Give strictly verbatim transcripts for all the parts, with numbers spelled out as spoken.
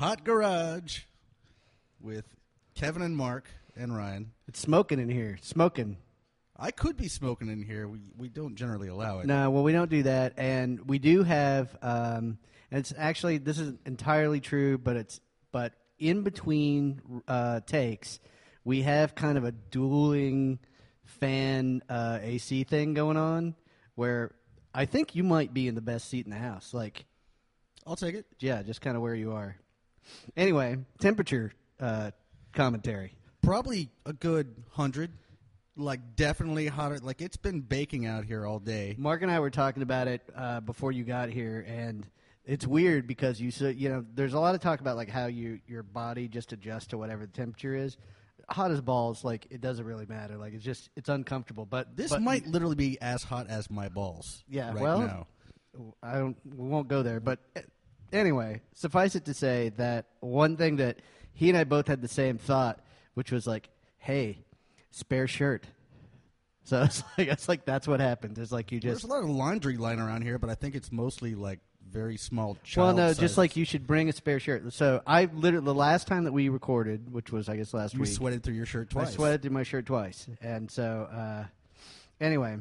Hot Garage with Kevin and Mark and Ryan. It's smoking in here. Smoking. I could be smoking in here. We we don't generally allow it. No, well, we don't do that. And we do have, um, and it's actually, this is entirely true, but it's, but in between uh, takes, we have kind of a dueling fan uh, A C thing going on where I think you might be in the best seat in the house. Like, I'll take it. yeah, just kind of where you are. Anyway, temperature uh, commentary. Probably a good hundred. Like, definitely hotter. Like, it's been baking out here all day. Mark and I were talking about it uh, before you got here, and it's weird because you so you know there's a lot of talk about like how you your body just adjusts to whatever the temperature is. Hot as balls, like it doesn't really matter. Like it's just it's uncomfortable. But This but, might literally be as hot as my balls. yeah. right well, now. I don't. We won't go there. But uh, anyway, suffice it to say that one thing that he and I both had the same thought, which was like, hey, spare shirt. So it's like it's like that's what happened. It's like you just. There's a lot of laundry lying around here, but I think it's mostly like very small. Well, no, child just sizes. like you should bring a spare shirt. So I literally the last time that we recorded, which was I guess last you week, sweated through your shirt twice. I sweated through my shirt twice, and so uh, anyway,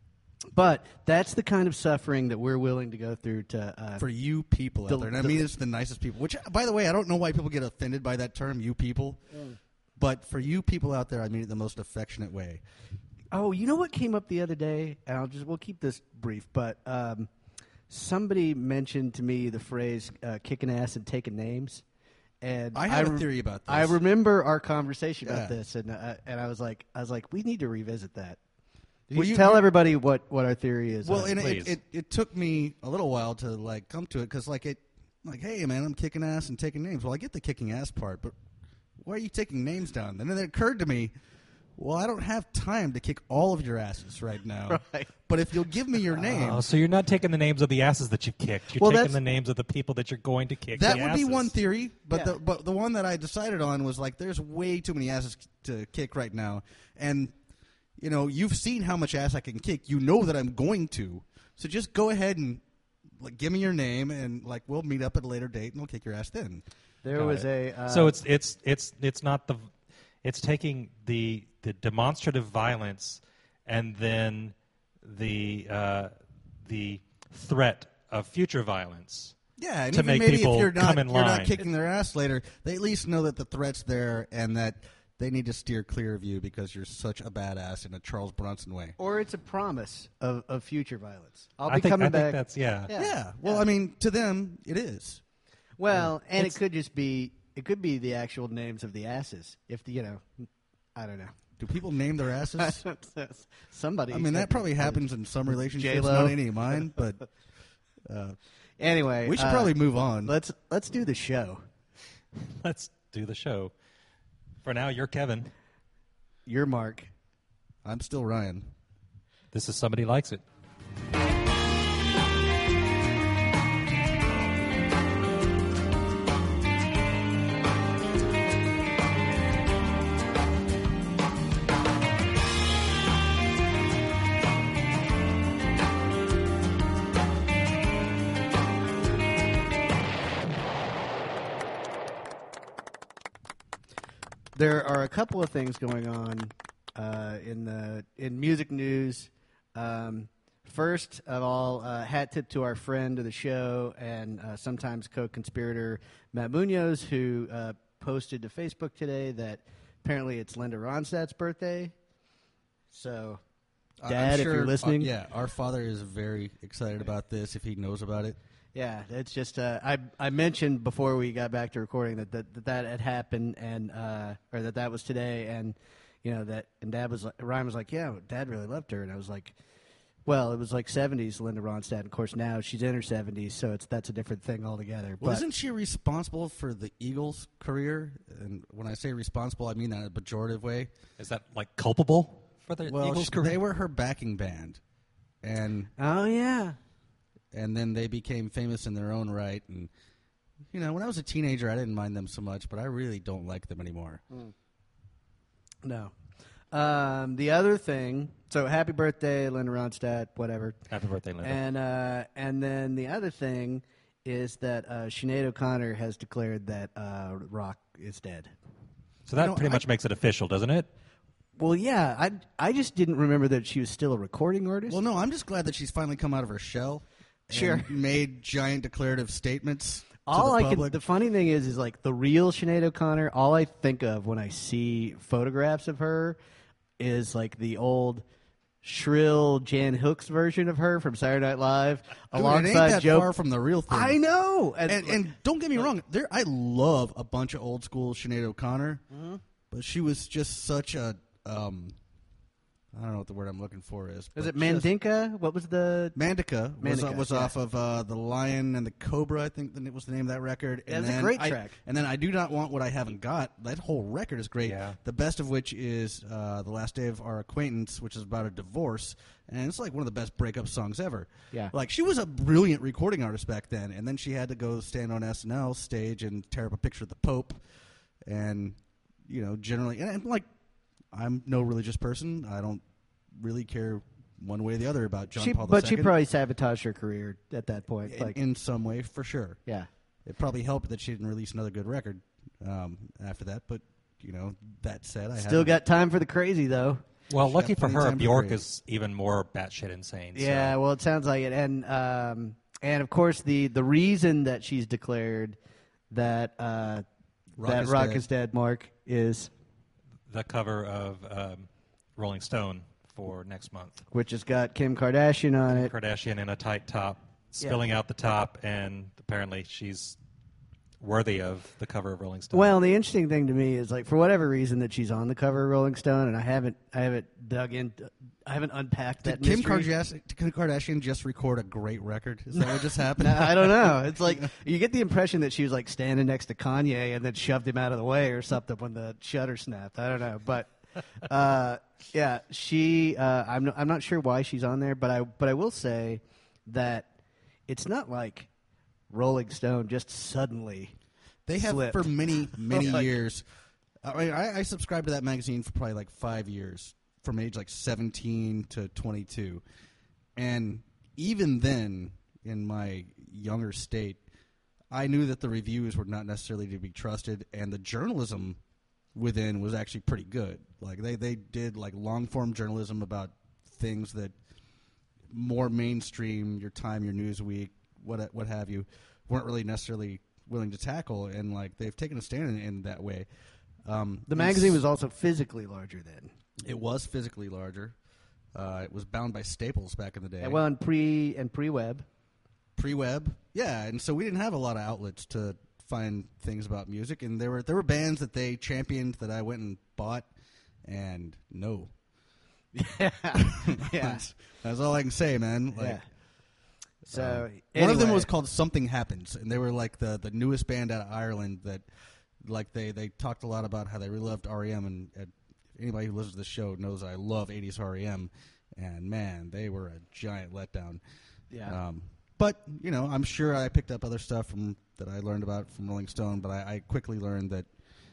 but that's the kind of suffering that we're willing to go through to uh, for you people out The- there. And I the- mean, it's the nicest people. Which, by the way, I don't know why people get offended by that term, "you people." Mm. But for you people out there, I mean it in the most affectionate way. Oh, you know what came up the other day? And I'll just we'll keep this brief, but um, somebody mentioned to me the phrase uh, "kicking ass and taking names," and I have re- a theory about this. I remember our conversation about Yeah. this, and uh, and I was like, I was like, we need to revisit that. Well, You you- tell you- everybody what, what our theory is. Well, on and it. it, it, it took me a little while to like come to it because like it, like hey man, I'm kicking ass and taking names. Well, I get the kicking ass part, but why are you taking names down? And then it occurred to me, well, I don't have time to kick all of your asses right now. Right. But if you'll give me your name, Oh, so you're not taking the names of the asses that you've kicked. You're Well, taking that's- the names of the people that you're going to kick. that the would be asses. one theory. But Yeah. the but the one that I decided on was like, there's way too many asses to kick right now, and you know, you've seen how much ass I can kick. You know that I'm going to. So just go ahead and like give me your name, and like we'll meet up at a later date, and we'll kick your ass then. there Got was it. a uh, So it's it's it's it's not the it's taking the the demonstrative violence and then the uh, the threat of future violence. Yeah, and to even make maybe people if you're not come in you're not line. kicking their ass later, they at least know that the threat's there and that they need to steer clear of you because you're such a badass in a Charles Bronson way. or it's a promise of, of future violence. I'll I be think, coming I think back. that's yeah. Yeah. Yeah. Well, Yeah. I mean, to them, it is. Well, and it It's- could just be it could be the actual names of the asses. If the, you know, I don't know. Do people name their asses? Somebody. I mean, that probably happens in some relationships, J-Lo. not any of mine. But uh, Anyway, we should uh, probably move on. let's let's do the show. Let's do the show. For now, you're Kevin. Your Mark. I'm still Ryan. This is Somebody Likes It. There are a couple of things going on uh, in the in music news. Um, first of all, uh, hat tip to our friend of the show and uh, sometimes co-conspirator Matt Munoz, who uh, posted to Facebook today that apparently it's Linda Ronstadt's birthday. So, I- Dad, I'm if sure, you're listening, uh, yeah, our father is very excited about this if he knows about it. yeah, it's just uh, I I mentioned before we got back to recording that that, that, that had happened and uh, or that that was today, and you know that and Dad was like, Ryan was like, yeah, Dad really loved her, and I was like, well, it was like seventies Linda Ronstadt, and of course now she's in her seventies, so it's that's a different thing altogether. Well, but isn't she responsible for the Eagles' career? And when I say responsible, I mean that in a pejorative way. Is that like culpable for the Well, Eagles' she- career? they were her backing band, and oh yeah, and then they became famous in their own right. And you know, when I was a teenager, I didn't mind them so much, but I really don't like them anymore. no. Um, the other thing, so happy birthday, Linda Ronstadt, whatever. Happy birthday, Linda. And uh, and then the other thing is that uh, Sinead O'Connor has declared that uh, Rock is dead. So that You know, pretty I- much makes it official, doesn't it? Well, yeah, I I just didn't remember that she was still a recording artist. Well, no, I'm just glad that she's finally come out of her shell. And Sure. made giant declarative statements. all to the I public. can. The funny thing is, is like the real Sinead O'Connor. All I think of when I see photographs of her is like the old shrill Jan Hooks version of her from Saturday Night Live, Dude, it ain't alongside that Joe. far from the real thing. I know, and, And, and don't get me wrong, there I love a bunch of old school Sinead O'Connor, Mm-hmm. but she was just such a um, I don't know what the word I'm looking for is. is but it just- Mandinka? What was the? Mandica was, Mandica, was yeah. off of uh, The Lion and the Cobra, I think that was the name of that record. Yeah, and it's a then great I- track. And then I Do Not Want What I Haven't Got. That whole record is great. Yeah. The best of which is uh, The Last Day of Our Acquaintance, which is about a divorce. And it's like one of the best breakup songs ever. Yeah. Like, she was a brilliant recording artist back then. And then she had to go stand on S N L stage and tear up a picture of the Pope. And, you know, generally, and, and like, I'm no religious person. I don't really care one way or the other about John She, Paul but the she Second. probably sabotaged her career at that point. In, Like, in some way, for sure. yeah. It probably helped that she didn't release another good record um, after that. But, you know, that said, I Still haven't- got time for the crazy though. Well, She's lucky got for plenty her, of time to Bjork create. is even more batshit insane. so- Yeah, well, it sounds like it, and um, and of course the the reason that she's declared that uh, Rock that is Rock dead. is dead, Mark, is the cover of um, Rolling Stone for next month. which has got Kim Kardashian on it. Kardashian in a tight top, spilling out the top, and apparently she's worthy of the cover of Rolling Stone. Well, the interesting thing to me is like for whatever reason that she's on the cover of Rolling Stone, and I haven't I haven't dug in, I haven't unpacked Did that Kim mystery. Kardashian, Kim Kardashian just record a great record? Is that what just happened? I don't know. It's like you get the impression that she was like standing next to Kanye and then shoved him out of the way or something when the shutter snapped. I don't know, but uh, yeah, she. Uh, I'm no, I'm not sure why she's on there, but I but I will say that it's not like Rolling Stone just suddenly. They have slipped. for many, many Like- years. I, mean, I, I subscribed to that magazine for probably like five years, from age like seventeen to twenty-two. And even then, in my younger state, I knew that the reviews were not necessarily to be trusted, and the journalism within was actually pretty good. Like they, they did like long form journalism about things that more mainstream, your Time, your Newsweek, what what have you, weren't really necessarily willing to tackle, and like they've taken a stand in, in that way. Um, The and magazine s- was also physically larger then. it was physically larger. Uh, it was bound by Staples back in the day. And well, and pre and pre web. Pre-web, yeah, and so we didn't have a lot of outlets to find things about music, and there were there were bands that they championed that I went and bought, and no, yeah. that's, that's all I can say, man. Like, yeah. So uh, one of them anyway. was called Something Happens, and they were like the the newest band out of Ireland that, like they they talked a lot about how they really loved R E M, and, and anybody who listens to the show knows I love eighties R E M, and man, they were a giant letdown. Yeah. Um, but you know, I'm sure I picked up other stuff from that I learned about from Rolling Stone, but I, I quickly learned that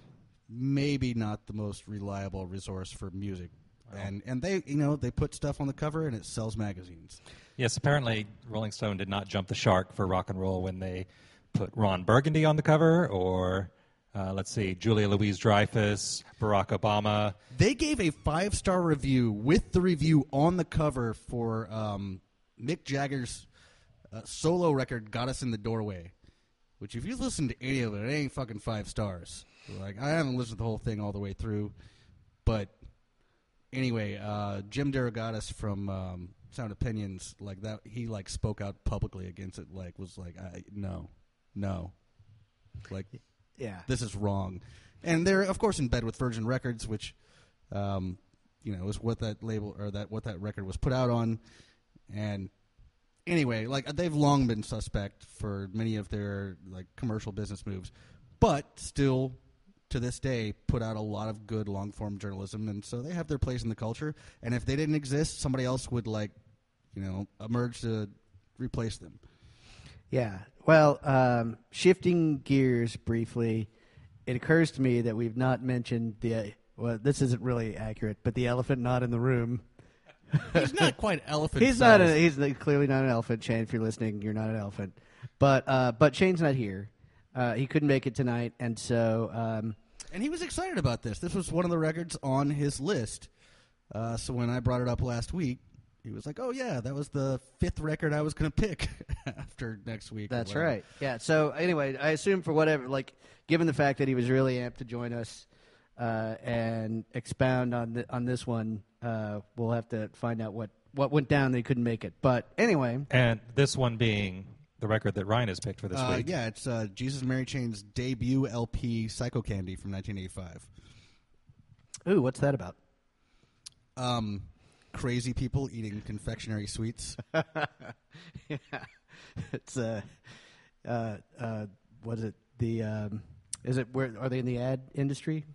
maybe not the most reliable resource for music. And and they you know they put stuff on the cover and it sells magazines. Yes, apparently Rolling Stone did not jump the shark for rock and roll when they put Ron Burgundy on the cover, or uh, let's see, Julia Louis-Dreyfus, Barack Obama. They gave a five star review with the review on the cover for um, Mick Jagger's uh, solo record "Got Us in the Doorway," which if you listen to any of it, it ain't fucking five stars. Like I haven't listened to the whole thing all the way through, but anyway, uh, Jim DeRogatis from um, Sound Opinions, like that, he like spoke out publicly against it. Like was like, I, no, no, like Yeah. this is wrong. And they're of course in bed with Virgin Records, which um, you know is what that label or that what that record was put out on. And anyway, like they've long been suspect for many of their like commercial business moves, but still to this day put out a lot of good long form journalism, and so they have their place in the culture. And if they didn't exist, somebody else would like you know emerge to replace them. Yeah. Well, um, shifting gears briefly, it occurs to me that we've not mentioned the. Well, this isn't really accurate, but the elephant not in the room. He's not quite elephant. He's not. A, sized. he's the- clearly not an elephant. Shane, if you're listening, you're not an elephant. But uh, but Shane's not here. Uh, he couldn't make it tonight, and so um, And he was excited about this. This was one of the records on his list. Uh, so when I brought it up last week, he was like, "Oh yeah, that was the fifth record I was going to pick after next week." or that's whatever. right. Yeah. So anyway, I assume for whatever, like, given the fact that he was really amped to join us uh, and expound on the, on this one, uh, we'll have to find out what, what went down that he couldn't make it. But anyway, And this one being the record that Ryan has picked for this Uh, week. yeah, it's uh, Jesus and Mary Chain's debut L P, Psycho Candy, from nineteen eighty-five. ooh, what's that about? Um, crazy people eating confectionery sweets. Yeah. It's uh, uh, uh, what is it? The um, is it where are they in the ad industry?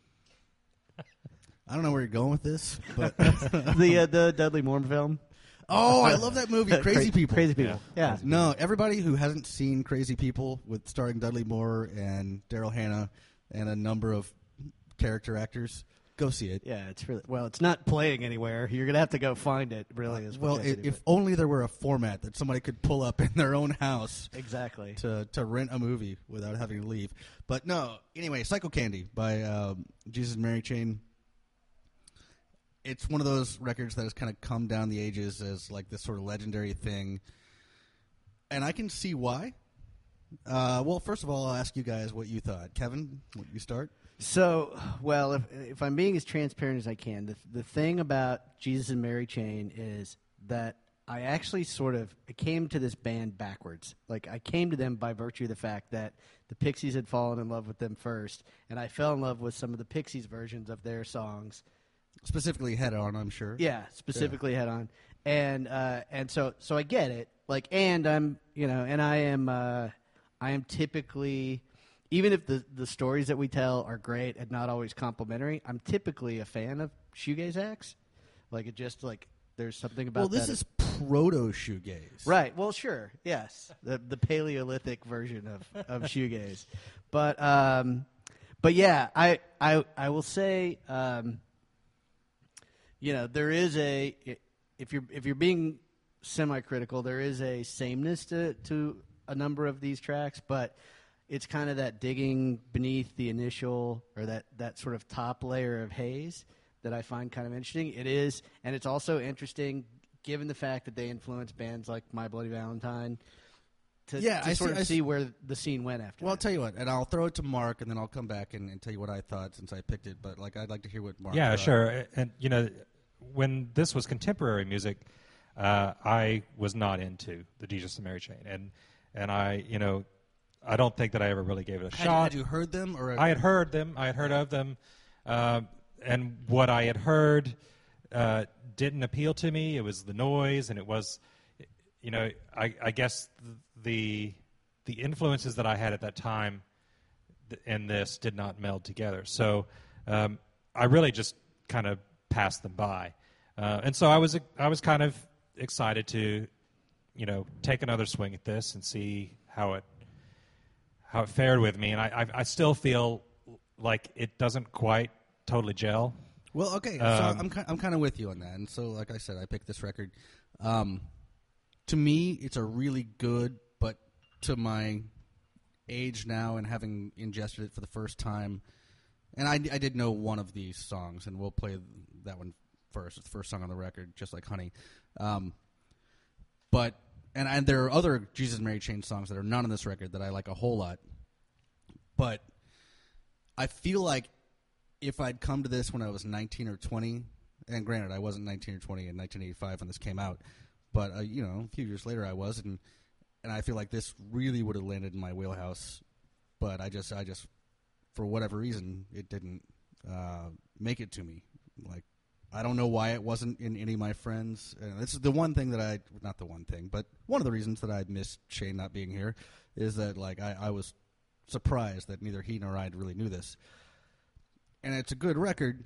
I don't know where you're going with this, but the uh, the Dudley Moore film. oh, I love that movie, Crazy Cra- People. Crazy People. Yeah. No, everybody who hasn't seen Crazy People, with starring Dudley Moore and Daryl Hannah and a number of character actors, go see it. Yeah, it's really well. It's not playing anywhere. You're gonna have to go find it. Really, is what Well, you have i to do, if only there were a format that somebody could pull up in their own house but- exactly. to to rent a movie without having to leave. But no, anyway, Psycho Candy by um, Jesus and Mary Chain. It's one of those records that has kind of come down the ages as like this sort of legendary thing, and I can see why. Uh, well, first of all, I'll ask you guys what you thought. Kevin, what you start? So, well, if if I'm being as transparent as I can, the the thing about Jesus and Mary Chain is that I actually sort of I came to this band backwards. Like, I came to them by virtue of the fact that the Pixies had fallen in love with them first, and I fell in love with some of the Pixies versions of their songs. Specifically, Head On, I'm sure. Yeah, specifically Head On, and uh, and so so I get it. Like, and I'm you know, and I am uh, I am typically, even if the the stories that we tell are great and not always complimentary, I'm typically a fan of shoegaze acts. Like, it just like there's something about Well, this that. is proto shoegaze, Right. Well, sure. Yes. The the Paleolithic version of, of shoegaze. But um but yeah, I I I will say um you know, there is a if you're if you're being semi-critical, there is a sameness to to a number of these tracks, but it's kind of that digging beneath the initial or that that sort of top layer of haze that I find kind of interesting. It is, and it's also interesting given the fact that they influenced bands like My Bloody Valentine to, Yeah, to I sort see- of I see see- where the scene went after Well, I'll that. tell you what, and I'll throw it to Mark, and then I'll come back and, and tell you what I thought since I picked it. But like, I'd like to hear what Mark. Yeah, thought. sure. And you know, when this was contemporary music, uh, I was not into the Jesus and Mary Chain, and and I, you know, I don't think that I ever really gave it a Had, shot. had you heard them, or I had heard them. I had heard of them, uh, and what I had heard uh, didn't appeal to me. It was the noise, and it was, you know, I, I guess the the influences that I had at that time th- in this did not meld together. So um, I really just kind of passed them by, uh, and so I was I was kind of excited to, you know, take another swing at this and see how it how it fared with me, and I I, I still feel like it doesn't quite totally gel. Well, okay, so Um, I'm ki- I'm kind of with you on that, and so like I said, I picked this record. Um, to me, it's a really good, but to my age now and having ingested it for the first time, and I, I did know one of these songs, and we'll play that one first. It's the first song on the record, just like Honey. Um, but and and there are other Jesus and Mary Chain songs that are not on this record that I like a whole lot, but I feel like if I'd come to this when I was nineteen or twenty, and granted, I wasn't nineteen or twenty in nineteen eighty-five when this came out, but, uh, you know, a few years later I was, and and I feel like this really would have landed in my wheelhouse, but I just, I just, for whatever reason, it didn't uh, make it to me. Like, I don't know why it wasn't in any of my friends. And this is the one thing that I, not the one thing, but one of the reasons that I missed Shane not being here is that, like, I, I was surprised that neither he nor I really knew this. And it's a good record,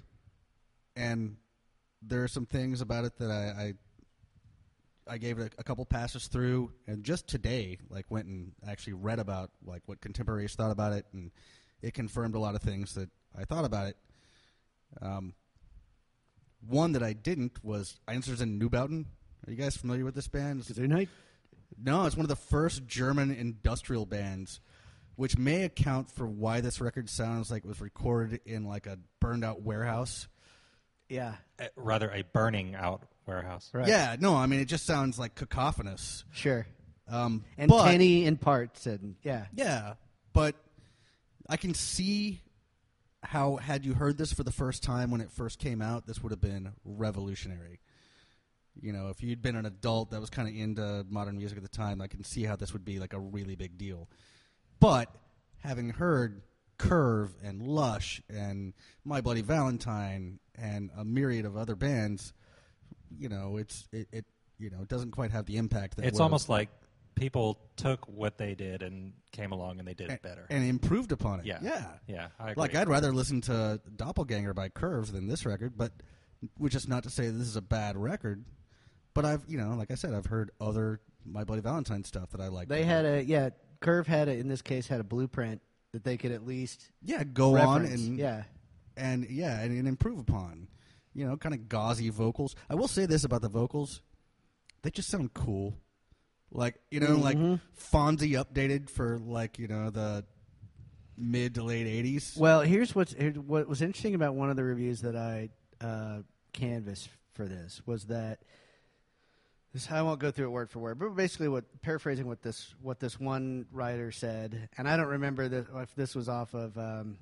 and there are some things about it that I I, I gave it a, a couple passes through, and just today, like, went and actually read about like what contemporaries thought about it, and it confirmed a lot of things that I thought about it. Um, one that I didn't was Einsters and Newbouten. Are you guys familiar with this band? Is there night? No, it's one of the first German industrial bands, which may account for why this record sounds like it was recorded in like a burned out warehouse. Yeah. Uh, rather, a burning out warehouse. Right. Yeah, no, I mean, it just sounds like cacophonous. Sure. Um, And but, tinny in parts, and yeah. Yeah, but I can see how, had you heard this for the first time when it first came out, this would have been revolutionary. You know, if you'd been an adult that was kind of into modern music at the time, I can see how this would be like a really big deal. But having heard Curve and Lush and My Bloody Valentine and a myriad of other bands, you know, it's it, it you know it doesn't quite have the impact that It's would've- almost like people took what they did and came along and they did it better. and improved upon it. Yeah. yeah. Yeah, I agree. Like I'd rather listen to Doppelganger by Curves than this record, but which is not to say this is a bad record. But I've, you know, like I said, I've heard other My Bloody Valentine stuff that I like. They had a, yeah, Curve had, a, in this case, had a blueprint that they could at least yeah, go reference. on and yeah. and yeah, and, and improve upon. You know, kind of gauzy vocals. I will say this about the vocals: they just sound cool. Like you know, like Mhm. Fonzie updated for like you know the mid to late eighties. Well, here's what's here, what was interesting about one of the reviews that I uh, canvassed for this was that this I won't go through it word for word, but basically, what paraphrasing what this what this one writer said, and I don't remember this, if this was off of. Um,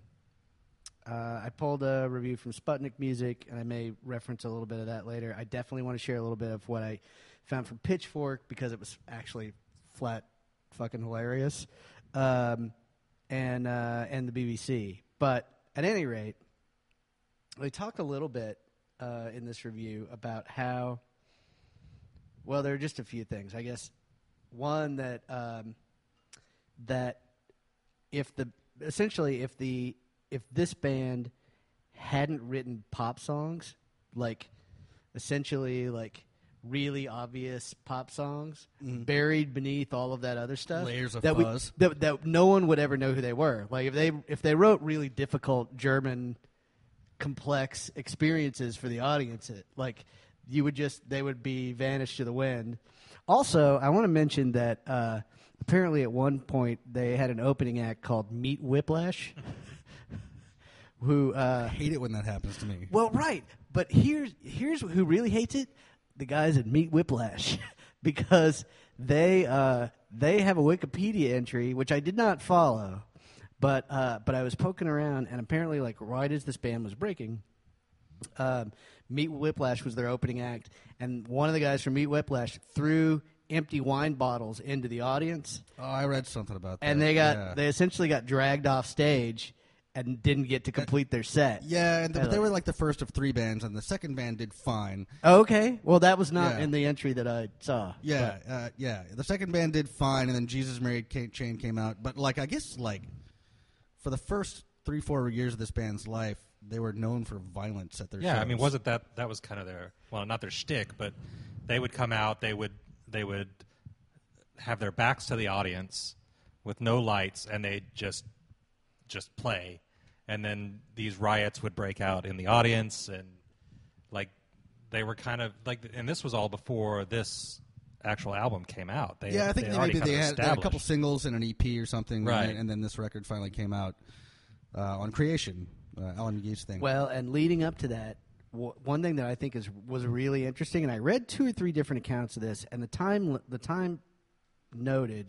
uh, I pulled a review from Sputnik Music, and I may reference a little bit of that later. I definitely want to share a little bit of what I found from Pitchfork because it was actually flat fucking hilarious, um, and uh, and the B B C. But at any rate, they talked a little bit uh, in this review about how. Well, there are just a few things, I guess. One that um, that if the essentially if the if this band hadn't written pop songs, like essentially like really obvious pop songs Mhm. buried beneath all of that other stuff, Layers of that we- fuzz. that, that no one would ever know who they were. Like if they if they wrote really difficult German complex experiences for the audience, it, like you would just they would be vanished to the wind. Also, I want to mention that uh, apparently at one point they had an opening act called Meat Whiplash, who uh, I hate it when that happens to me. well, right, but here's here's who really hates it: the guys at Meat Whiplash, because they uh, they have a Wikipedia entry which I did not follow, but uh, but I was poking around, and apparently, like right as this band was breaking, um, Meat Whiplash was their opening act, and one of the guys from Meat Whiplash threw empty wine bottles into the audience, Oh, I read something about that. and they got yeah. they essentially got dragged off stage and didn't get to complete their set. Yeah, and th- I they like- were like the first of three bands, and the second band did fine. Oh, okay. Well, that was not Yeah. in the entry that I saw. Yeah, uh, yeah. The second band did fine, and then Jesus Married Ca- Chain came out. But like, I guess like for the first three, four years of this band's life, they were known for violence at their Yeah, shows. I mean, wasn't that that was kind of their well, not their shtick, but they would come out, they would they would have their backs to the audience with no lights, and they'd just just play, and then these riots would break out in the audience, and like they were kind of like, and this was all before this actual album came out. They, Yeah, I think they they already maybe kind they of had, they had a couple established. singles and an E P or something, Right. and, then, and then this record finally came out uh, on Creation, uh, Alan McGee's thing. Well, and leading up to that, w- one thing that I think is was really interesting, and I read two or three different accounts of this, and the time the time noted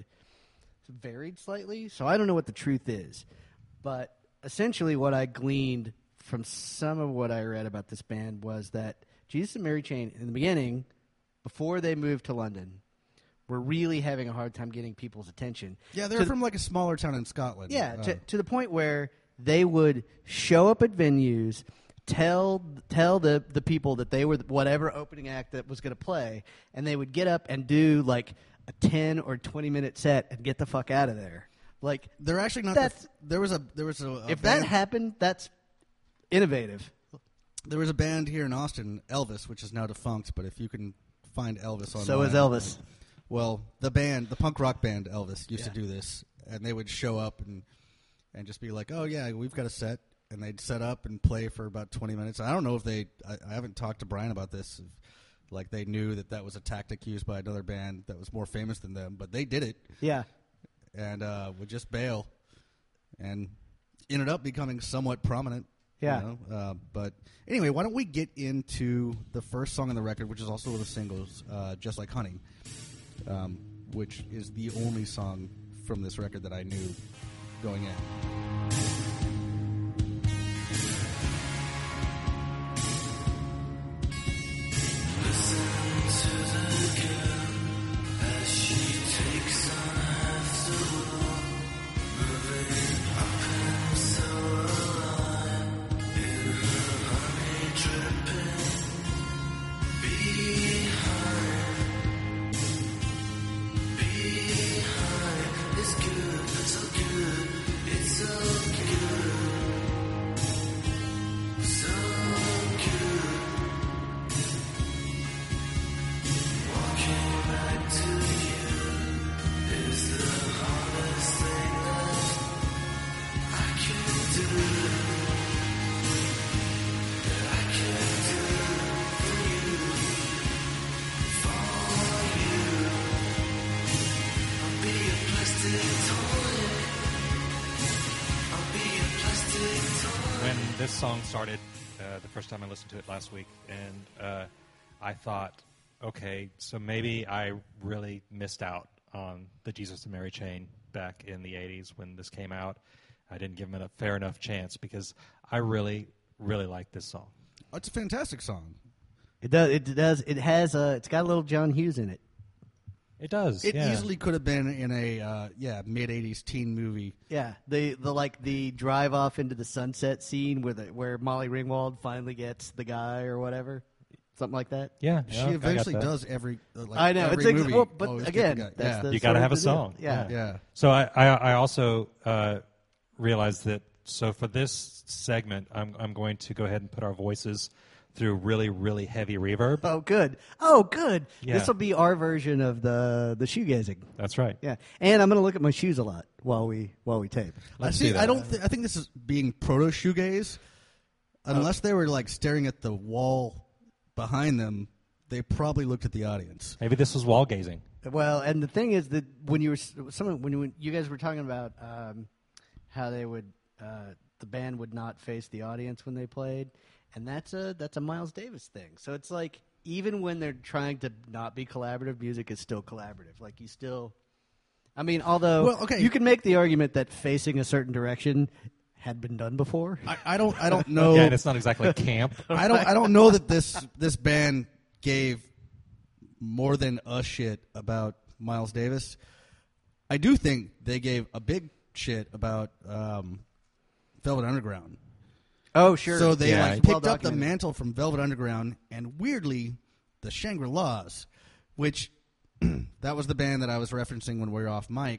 varied slightly, so I don't know what the truth is, but essentially what I gleaned from some of what I read about this band was that Jesus and Mary Chain, in the beginning, before they moved to London, were really having a hard time getting people's attention. yeah, they're To- from like a smaller town in Scotland. Yeah, Uh, to, to the point where they would show up at venues, tell tell the, the people that they were whatever opening act that was going to play, and they would get up and do like a ten or twenty minute set and get the fuck out of there. Like they're actually not. The, That's- f- there was a there was a, a if band, that happened, that's innovative. there was a band here in Austin, Elvis, which is now defunct. But if you can find Elvis online, So is Elvis. Well, the band, the punk rock band Elvis, used Yeah. to do this, and they would show up and and just be like, "Oh yeah, we've got a set," and they'd set up and play for about twenty minutes. I don't know if they. I, I haven't talked to Brian about this, if, Like they knew that that was a tactic used by another band that was more famous than them, but they did it Yeah. and uh, would just bail, and ended up becoming somewhat prominent. Yeah. You know? uh, but anyway, why don't we get into the first song on the record, which is also one of the singles, uh, "Just Like Honey," um, which is the only song from this record that I knew going in. When this song started, uh, the first time I listened to it last week, and uh, I thought, okay, so maybe I really missed out on the Jesus and Mary chain back in the eighties when this came out. I didn't give them a fair enough chance because I really, really like this song. Oh, it's a fantastic song. It does. It does. It has. Uh, it's got a little John Hughes in it. It does. It yeah. easily could have been in a uh, yeah mid eighties teen movie. Yeah. The the like the drive off into the sunset scene where the where Molly Ringwald finally gets the guy or whatever, something like that. Yeah, She yeah, I got eventually that. does every. Uh, like I know. Every It's ex- movie. well, but always get again, the guy. that's yeah. the You sort got to of have a the deal. song. Yeah. yeah. So I, I, I also uh, realized that. So for this segment, I'm I'm going to go ahead and put our voices through really really heavy reverb. Oh, good. Oh, good. Yeah. This will be our version of the the shoegazing. That's right. Yeah. And I'm going to look at my shoes a lot while we while we tape. I Let's see. do that. I don't. Th- I think this is being proto shoegaze. Unless they were like staring at the wall behind them, they probably looked at the audience. Maybe this was wall gazing. Well, and the thing is that when you were someone when you, you guys were talking about um, how they would uh, the band would not face the audience when they played, and that's a that's a Miles Davis thing. So it's like even when they're trying to not be collaborative, music is still collaborative. Like you still, I mean, although Well, okay. you can make the argument that facing a certain direction had been done before. I, I don't. I don't know. Yeah, and it's not exactly camp. I don't. I don't know that this this band gave more than a shit about Miles Davis. I do think they gave a big shit about um, Velvet Underground. Oh, sure. So they Yeah, like it's picked well up the documented. mantle from Velvet Underground and weirdly the Shangri-Las, which that was the band that I was referencing when we were off mic.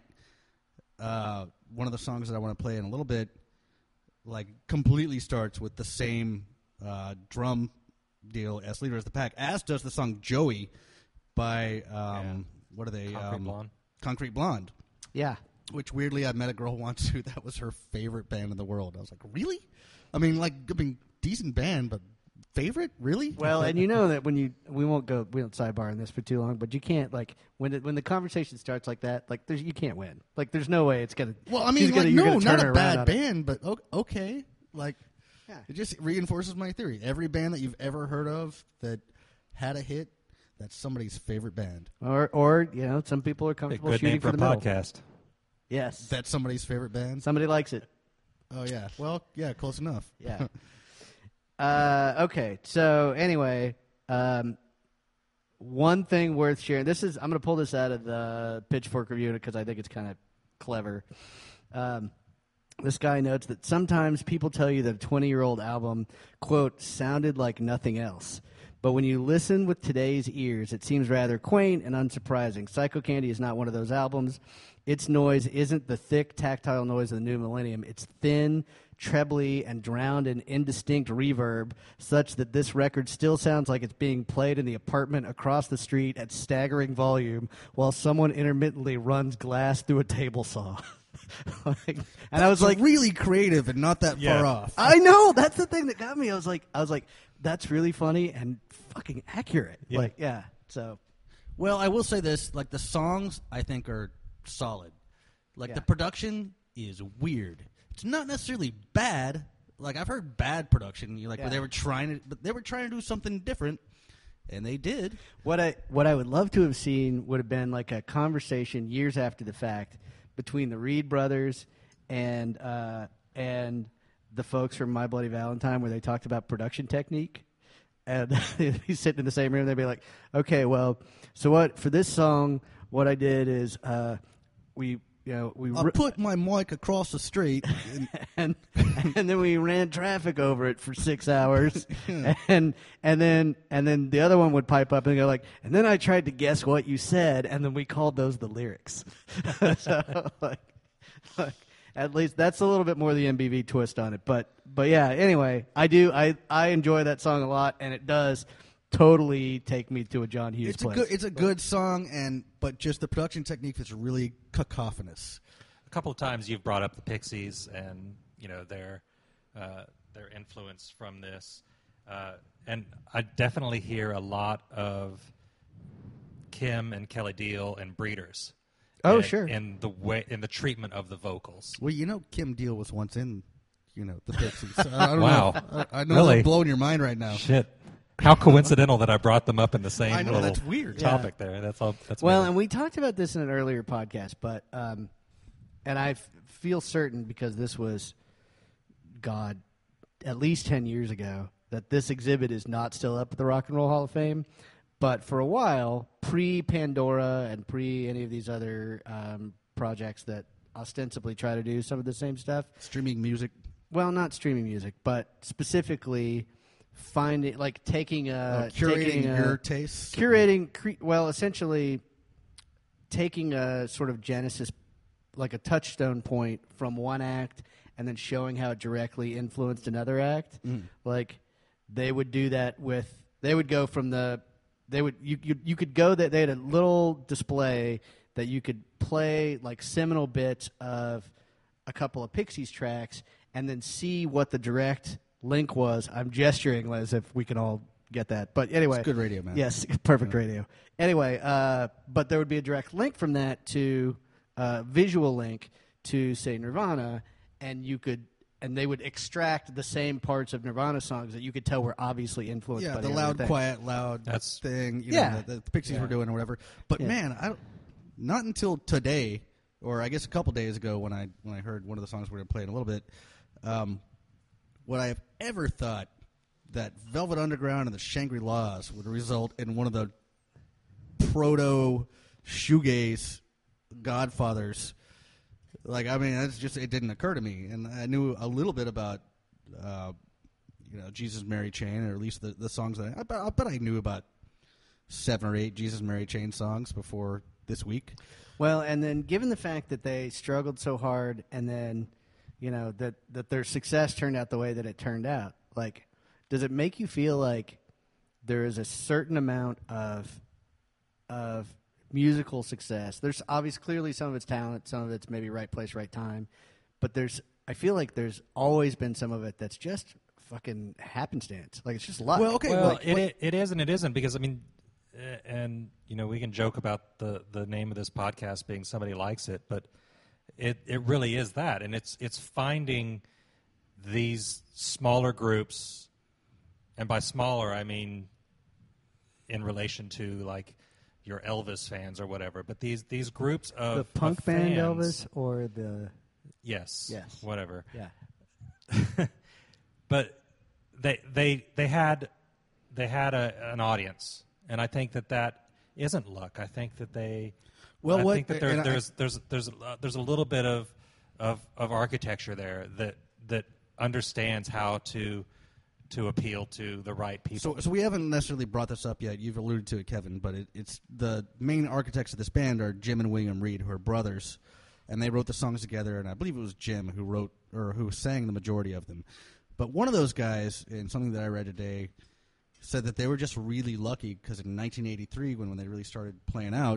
Uh, one of the songs that I want to play in a little bit, like completely starts with the same uh, drum deal as Leader of the Pack, as does the song Joey by um, Yeah. what are they? Concrete um, Blonde. Concrete Blonde. Yeah. Which weirdly, I met a girl once who that was her favorite band in the world. I was like, really? I mean, like, I mean, decent band, but favorite, really? Well, and you know that when you we won't go we don't sidebar on this for too long, but you can't like when it, when the conversation starts like that, like there's you can't win. Like there's no way it's gonna. Well, I she's mean, gonna, like, you're no, gonna turn not her a around bad on it. band, but o- okay. Like, Yeah. it just reinforces my theory. Every band that you've ever heard of that had a hit, that's somebody's favorite band. Or or you know some people are A comfortable good shooting name for for a the middle. podcast. Yes, That's somebody's favorite band. somebody likes it. Oh yeah. Well, yeah, close enough. Yeah. uh, okay. So anyway, um, one thing worth sharing. This is I'm going to pull this out of the Pitchfork review because I think it's kind of clever. Um, this guy notes that sometimes people tell you that a twenty-year-old album, quote, sounded like nothing else. But when you listen with today's ears, it seems rather quaint and unsurprising. Psycho Candy is not one of those albums. Its noise isn't the thick, tactile noise of the new millennium. It's thin, trebly, and drowned in indistinct reverb, such that this record still sounds like it's being played in the apartment across the street at staggering volume while someone intermittently runs glass through a table saw. like, and I was It's like, really creative and not that Yeah. far off. I know that's the thing that got me. I was like, I was like, that's really funny and fucking accurate. Yeah. Like, yeah. So, Well, I will say this: like the songs, I think are solid. Like Yeah. the production is weird. It's not necessarily bad. Like I've heard bad production, you like where Yeah. they were trying to, but they were trying to do something different, and they did. what I what I would love to have seen would have been like a conversation years after the fact between the Reed brothers and uh, and the folks from My Bloody Valentine, where they talked about production technique. And they'd be sitting in the same room. They'd be like, "Okay, well, so what for this song? What I did is uh, we, you know, we I ri- put my mic across the street. And, and and then we ran traffic over it for six hours, and and then and then the other one would pipe up and go like, and then I tried to guess what you said, and then we called those the lyrics. So like, like, at least that's a little bit more the M B V twist on it. But but yeah, anyway, I do I I enjoy that song a lot, and it does totally take me to a John Hughes it's a place. good, it's a good song, and but just the production technique is really cacophonous. A couple of times you've brought up the Pixies and you know their uh, their influence from this, uh, and I definitely hear a lot of Kim and Kelly Deal and Breeders. Oh, in, sure. In the way, in the treatment of the vocals. Well, you know, Kim Deal was once in, you know, the Pixies. So I don't Wow. know. I, I know Really? they're blowing your mind right now. Shit. How coincidental that I brought them up in the same I know, little that's weird. topic there. That's all. That's Well, amazing. and we talked about this in an earlier podcast, but um, and I f- feel certain because this was, God, at least ten years ago, that this exhibit is not still up at the Rock and Roll Hall of Fame. But for a while, pre-Pandora and pre any of these other um, projects that ostensibly try to do some of the same stuff, Streaming music. well, not streaming music, but specifically finding, like taking a Oh, curating taking a, your tastes. curating cre- well essentially taking a sort of genesis, like a touchstone point from one act and then showing how it directly influenced another act. Mm. Like they would do that with, they would go from the, they would you you, you could go that they had a little display that you could play like seminal bits of a couple of Pixies tracks and then see what the direct link was. I'm gesturing as if we can all get that. But anyway. It's good radio, man. Yes, perfect radio. Anyway, uh, but there would be a direct link from that to uh, visual link to, say, Nirvana, and you could, and they would extract the same parts of Nirvana songs that you could tell were obviously influenced Yeah, by the the loud, other thing. quiet, loud That's- thing. You Yeah. know, that the Pixies Yeah. were doing or whatever. But Yeah. man, I don't, not until today, or I guess a couple days ago, when I when I heard one of the songs we're going to play in a little bit, um, would I have ever thought that Velvet Underground and the Shangri-Las would result in one of the proto shoegaze godfathers? Like, I mean, that's just, it didn't occur to me. And I knew a little bit about, uh, you know, Jesus, Mary, Chain, or at least the, the songs that I, I, bet, I bet I knew about seven or eight Jesus, Mary, Chain songs before this week. Well, and then given the fact that they struggled so hard, and then, you know, that, that their success turned out the way that it turned out, like, does it make you feel like there is a certain amount of of musical success? There's obviously clearly some of it's talent, some of it's maybe right place, right time, but there's I feel like there's always been some of it that's just fucking happenstance. Like it's just luck. Well, okay, well, like, it, what- it it is and it isn't because I mean, uh, and you know we can joke about the the name of this podcast being Somebody Likes It, but it it really is that, and it's it's finding these smaller groups, and by smaller I mean in relation to like your Elvis fans or whatever, but these these groups of the punk of band fans- Elvis or the yes, Yes. whatever. yeah. But they they they had they had a, an audience, and I think that that isn't luck. I think that they Well, I what- think that there, and I- there's there's there's uh, there's a little bit of, of of architecture there that that understands how to to appeal to the right people. So, so we haven't necessarily brought this up yet. You've alluded to it, Kevin, but it, it's the main architects of this band are Jim and William Reed, who are brothers, and they wrote the songs together. And I believe it was Jim who wrote or who sang the majority of them. But one of those guys, in something that I read today, said that they were just really lucky because in nineteen eighty-three, when when they really started playing out,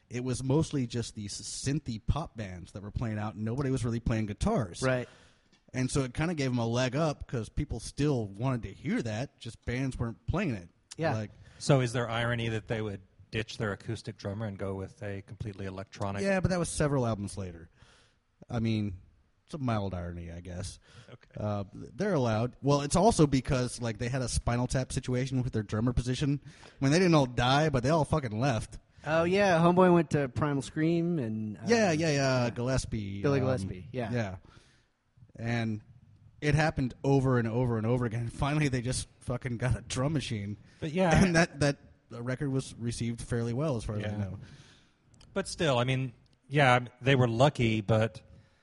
it was mostly just these synthy pop bands that were playing out, and nobody was really playing guitars. Right. And so it kind of gave them a leg up because people still wanted to hear that, just bands weren't playing it. Yeah. Like, So is there irony that they would ditch their acoustic drummer and go with a completely electronic? yeah, but that was several albums later. I mean, it's a mild irony, I guess. Okay. Uh, they're allowed. Well, it's also because like they had a Spinal Tap situation with their drummer position. I mean, they didn't all die, but they all fucking left. Oh yeah, Homeboy went to Primal Scream and uh, yeah, yeah, yeah. Gillespie. Billy um, Gillespie. Yeah, Yeah. And it happened over and over and over again. Finally, they just fucking got a drum machine. But yeah, And that, that record was received fairly well, as far as I Yeah. know. but still, I mean, yeah, they were lucky, but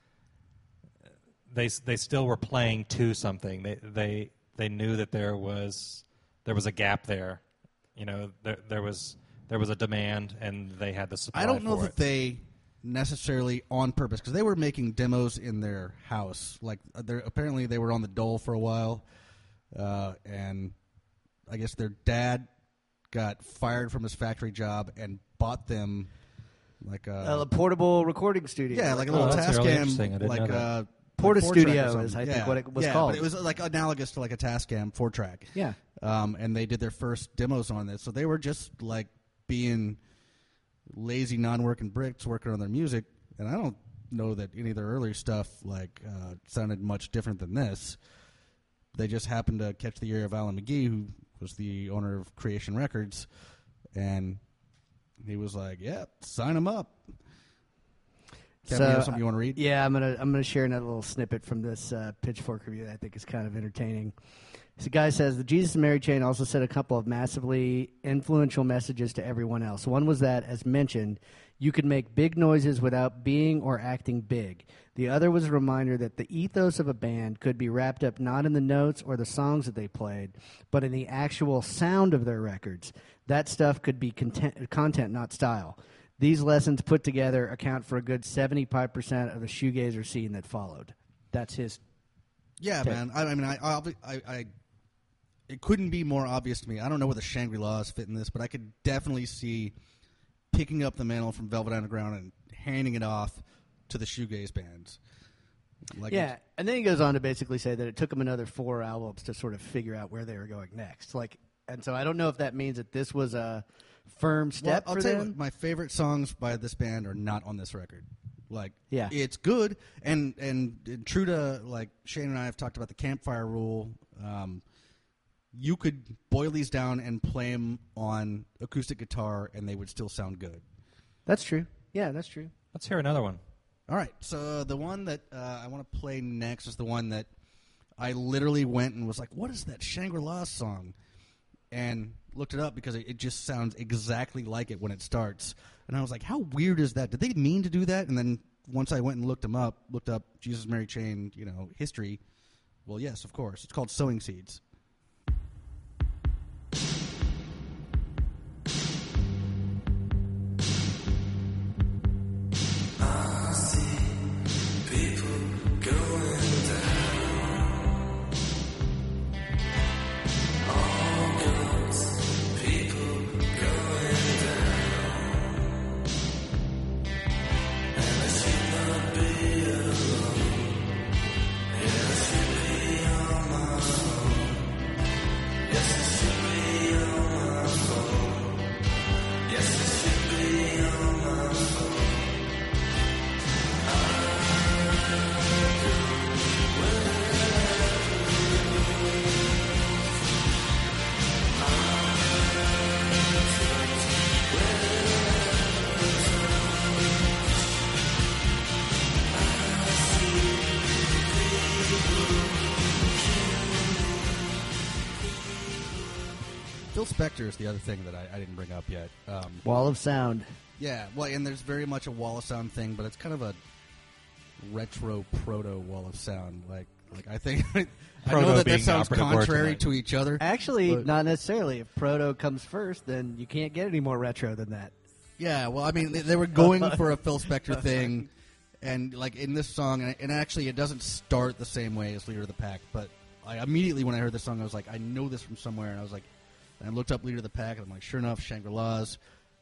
they they still were playing to something. They they they knew that there was there was a gap there. You know, there there was there was a demand, and they had the supply. I don't know for that it. they necessarily on purpose, because they were making demos in their house. Like, uh, they're- apparently they were on the dole for a while, uh, and I guess their dad got fired from his factory job and bought them like a a portable recording studio. yeah, like a Oh, little that's really Tascam, interesting. I didn't like know that. uh, Porta like four track or Studio something. is, I think, Yeah. what it was yeah, called. but it was like analogous to like a Tascam four track. yeah. Um, and they did their first demos on this, so they were just like being lazy, non-working bricks working on their music. And I don't know that any of their earlier stuff like uh, sounded much different than this. They just happened to catch the ear of Alan McGee, who was the owner of Creation Records, and he was like, "Yeah, sign them up." Kevin, So, you have something you want to read? Yeah, I'm gonna I'm gonna share another little snippet from this uh, Pitchfork review that I think is kind of entertaining. This guy says the Jesus and Mary chain also sent a couple of massively influential messages to everyone else. One was that, as mentioned, you could make big noises without being or acting big. The other was a reminder that the ethos of a band could be wrapped up not in the notes or the songs that they played, but in the actual sound of their records. That stuff could be content, content, not style. These lessons put together account for a good seventy-five percent of the shoegazer scene that followed. That's his. Yeah, Okay. man. I, I mean, I, I, I, I, it couldn't be more obvious to me. I don't know where the Shangri-La's fit in this, but I could definitely see picking up the mantle from Velvet Underground and handing it off to the shoegaze bands. Like, Yeah, and then he goes on to basically say that it took him another four albums to sort of figure out where they were going next. Like, and so I don't know if that means that this was a firm well, step I'll for tell you them. what, my favorite songs by this band are not on this record. Like, Yeah. it's good, and, and and true to like Shane and I have talked about the campfire rule. Um, you could boil these down and play them on acoustic guitar, and they would still sound good. That's true. Yeah, that's true. Let's hear another one. All right, so the one that uh, I want to play next is the one that I literally went and was like, what is that Shangri-La song? And looked it up because it, it just sounds exactly like it when it starts. And I was like, how weird is that? Did they mean to do that? And then once I went and looked them up, looked up Jesus Mary Chain, you know, history, well, yes, of course. It's called Sowing Seeds. Phil Spector is the other thing that I, I didn't bring up yet. Um, Wall of Sound. yeah, well, and there's very much a Wall of Sound thing, but it's kind of a retro proto Wall of Sound. Like, like I think I Proto know that being that the sounds operative word contrary tonight. to each other. Actually, But- not necessarily. If Proto comes first, then you can't get any more retro than that. Yeah, well, I mean, they, they were going for a Phil Spector thing, and like in this song, and, and actually, it doesn't start the same way as Leader of the Pack. But I immediately, when I heard this song, I was like, I know this from somewhere, and I was like, and I looked up Leader of the Pack, and I'm like, sure enough, Shangri-La's.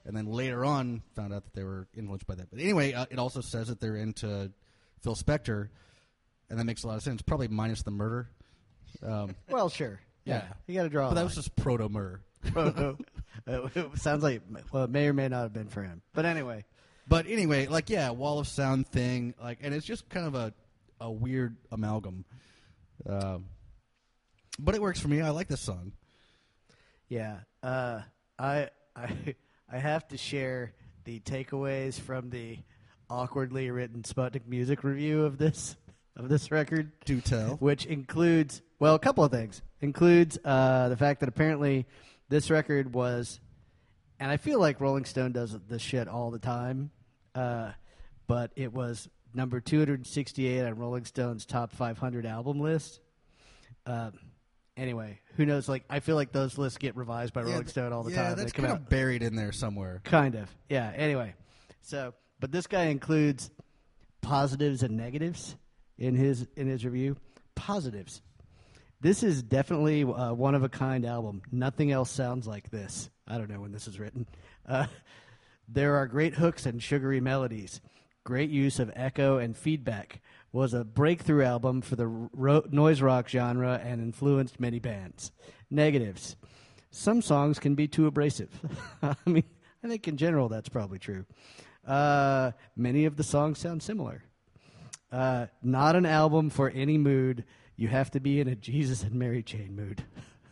and then later on found out that they were influenced by that. But anyway, uh, it also says that they're into Phil Spector, and that makes a lot of sense. Probably minus the murder. Um, Well, sure. Yeah, Yeah. you got to draw. but a that line. was just proto murder. Proto. Uh, it sounds like well, it may or may not have been for him. But anyway, But anyway, like yeah, wall of sound thing, like, and it's just kind of a a weird amalgam. Um, but it works for me. I like this song. yeah, uh, I I I have to share the takeaways from the awkwardly written Sputnik music review of this of this record. Do tell. Which includes, well, a couple of things. Includes uh, the fact that apparently this record was, and I feel like Rolling Stone does this shit all the time, uh, but it was number two hundred sixty-eight on Rolling Stone's top five hundred album list. Uh, anyway, who knows? Like, I feel like those lists get revised by Rolling th- Stone all the yeah, time. that's They come kind out of buried in there somewhere. Kind of, yeah. Anyway, so but this guy includes positives and negatives in his in his review. Positives. This is definitely a one of a kind album. Nothing else sounds like this. I don't know when this is written. Uh, there are great hooks and sugary melodies. Great use of echo and feedback. Was a breakthrough album for the ro- noise rock genre and influenced many bands. Negatives. Some songs can be too abrasive. I mean, I think in general that's probably true. Uh, many of the songs sound similar. Uh, not an album for any mood. You have to be in a Jesus and Mary Chain mood.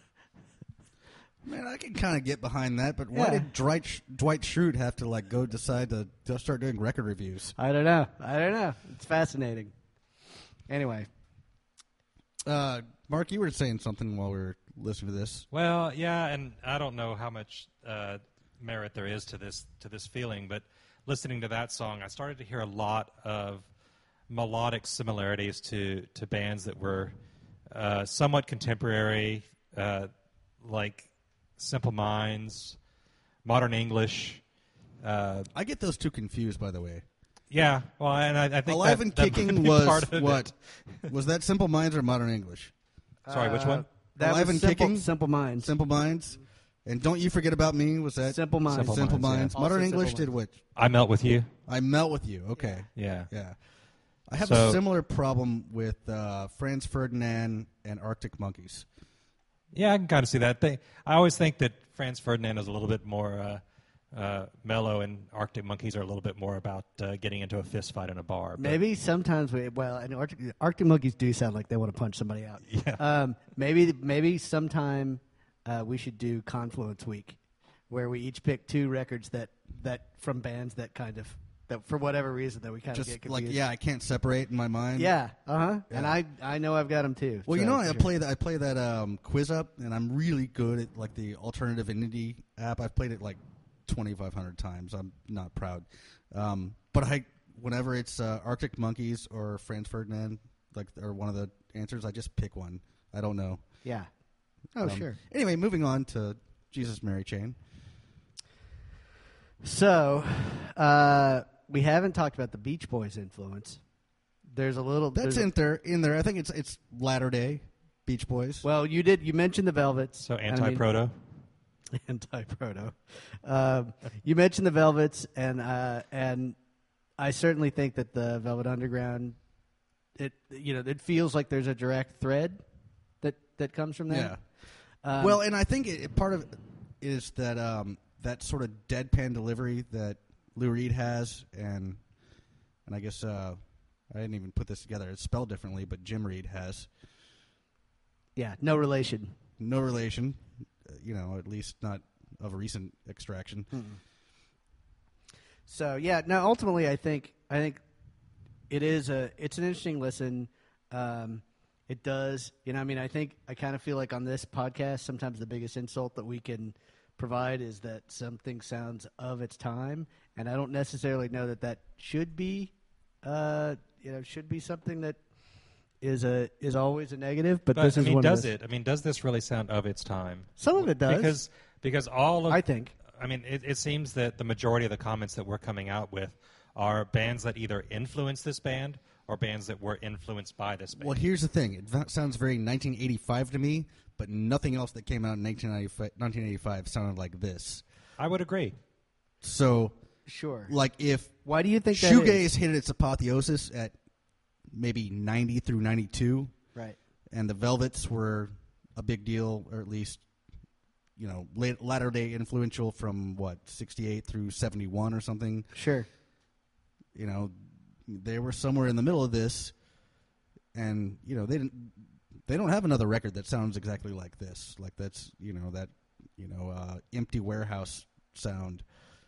Man, I can kind of get behind that, but why Yeah. did Dwight, Sch- Dwight Schrute have to like go decide to, to start doing record reviews? I don't know. I don't know. It's fascinating. Anyway, Uh, Mark, you were saying something while we were listening to this. Well, yeah, and I don't know how much uh, merit there is to this to this feeling, but listening to that song, I started to hear a lot of melodic similarities to to bands that were uh, somewhat contemporary, uh, like Simple Minds, Modern English. Uh, I get those two confused, by the way. yeah, well, and I, I think Alive that, and that might Kicking be was part of what? it. Was that Simple Minds or Modern English? Sorry, which Uh, one? That Alive was and simple, Kicking? Simple Minds. Simple Minds? And Don't You Forget About Me? Was that Simple Minds. Simple Simple Minds, Minds? yeah. Modern Also English Simple did what? I Melt With You. I Melt With You. Okay. Yeah. Yeah. I have So- a similar problem with uh, Franz Ferdinand and Arctic Monkeys. Yeah, I can kind of see that. They, I always think that Franz Ferdinand is a little bit more uh, uh, mellow, and Arctic Monkeys are a little bit more about uh, getting into a fist fight in a bar. But Maybe sometimes we well, and Arctic, Arctic Monkeys do sound like they want to punch somebody out. Yeah. Um, maybe maybe sometime uh, we should do Confluence Week, where we each pick two records that that from bands that kind of that for whatever reason that we kind of get Just confused. like, yeah, I can't separate in my mind. yeah, uh huh. And Yeah. I I know I've got them too. Well, you so know, I sure. play that. I play that um, quiz up, and I'm really good at like the alternative indie app. I've played it like twenty-five hundred times. I'm not proud, um, but I whenever it's uh, Arctic Monkeys or Franz Ferdinand, like or one of the answers, I just pick one. I don't know. Yeah. Oh Um, sure. Anyway, moving on to Jesus Mary Chain. So, uh, we haven't talked about the Beach Boys influence. There's a little. That's there's a- in there. In there, I think it's it's latter day Beach Boys. Well, you did. You mentioned the Velvets. so I mean- anti-proto. Anti-proto. Um, you mentioned the Velvets, and uh, and I certainly think that the Velvet Underground, it you know, it feels like there's a direct thread that that comes from yeah. that. Um, Well, and I think it, it- part of it is that um, that sort of deadpan delivery that Lou Reed has, and and I guess uh, I didn't even put this together. It's spelled differently, but Jim Reed has yeah, no relation. no relation, uh, you know, at least not of recent extraction. So yeah, no. Ultimately, I think I think it is a it's an interesting listen. Um, it does, you know. I mean, I think I kind of feel like on this podcast, sometimes the biggest insult that we can provide is that something sounds of its time, and I don't necessarily know that that should be, uh, you know, should be something that is a is always a negative. But, But this I is mean, one does of those. it? I mean, does this really sound of its time? Some of it does. Because because all of I think. I mean, it, it seems that the majority of the comments that we're coming out with are bands that either influenced this band or bands that were influenced by this band. Well, here's the thing. It va- sounds very nineteen eighty-five to me, but nothing else that came out in nineteen eighty-five, nineteen eighty-five sounded like this. I would agree. So, Sure. like, if Why do you think that shoegaze is? hit its apotheosis at maybe ninety through ninety-two, Right. and the Velvets were a big deal, or at least, you know, late, latter day influential from what sixty-eight through seventy-one or something. Sure. You know, they were somewhere in the middle of this, and you know they didn't. They don't have another record that sounds exactly like this. Like that's you know that you know uh, empty warehouse sound,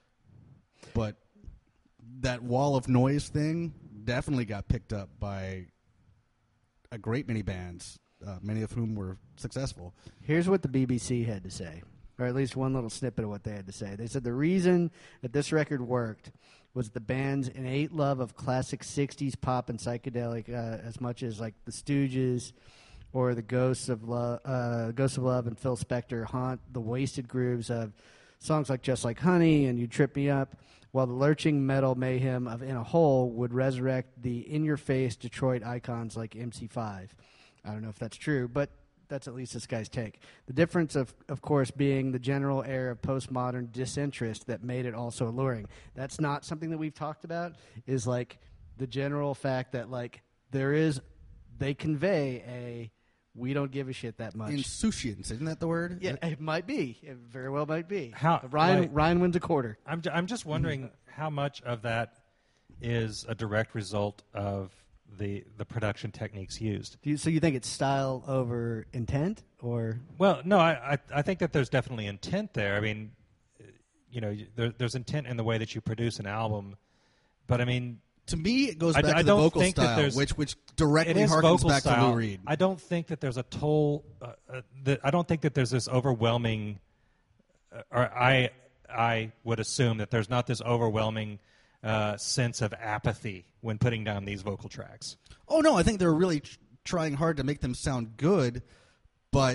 but that wall of noise thing definitely got picked up by a great many bands, uh, many of whom were successful. Here's what the B B C had to say, or at least one little snippet of what they had to say. They said the reason that this record worked was the band's innate love of classic sixties pop and psychedelic, uh, as much as like the Stooges or the Ghosts of Love, uh, Ghosts of Love and Phil Spector haunt the wasted grooves of songs like Just Like Honey and You Trip Me Up, while the lurching metal mayhem of In a Hole would resurrect the in-your-face Detroit icons like M C five. I don't know if that's true, but that's at least this guy's take. The difference, of of course, being the general air of postmodern disinterest that made it also alluring. That's not something that we've talked about, is like the general fact that like there is, they convey a, we don't give a shit that much. Insouciance, isn't that the word? Yeah, it might be. It very well might be. How- Ryan like- Ryan wins a quarter. I'm, ju- I'm just wondering how much of that is a direct result of the the production techniques used. Do you, so you think it's style over intent, or Well, no, I, I I think that there's definitely intent there. I mean, you know, you- there, there's intent in the way that you produce an album, but I mean, To me, it goes I- back I to the don't vocal think that style, there's- which which it directly is harkens vocal back style. to Lou Reed. I don't think that there's a toll. Uh, uh, that I don't think that there's this overwhelming, uh, or I I would assume that there's not this overwhelming uh, sense of apathy when putting down these vocal tracks. Oh no, I think they're really tr- trying hard to make them sound good, but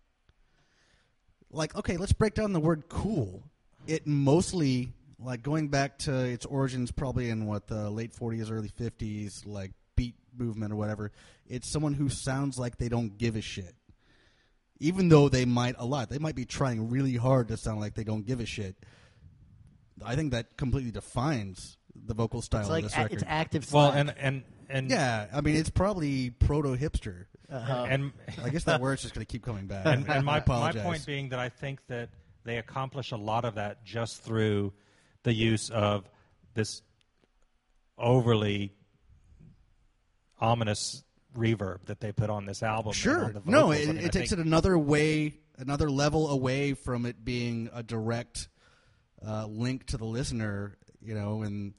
like, okay, let's break down the word cool. It mostly, like, going back to its origins probably in what the late forties, early fifties, like beat movement or whatever. It's someone who sounds like they don't give a shit, even though they might a lot. They might be trying really hard to sound like they don't give a shit. I think that completely defines the vocal style it's of like this a, record. it's active? Well, slack. and and and Yeah, I mean, it's probably proto-hipster. Uh-huh. and I guess that word's just going to keep coming back. and, and I my my apologize. point being that I think that they accomplish a lot of that just through the use of this overly ominous reverb that they put on this album. and Sure. on the No, vocals. it, I mean, it I takes think- it another way, another level away from it being a direct uh, link to the listener, you know. And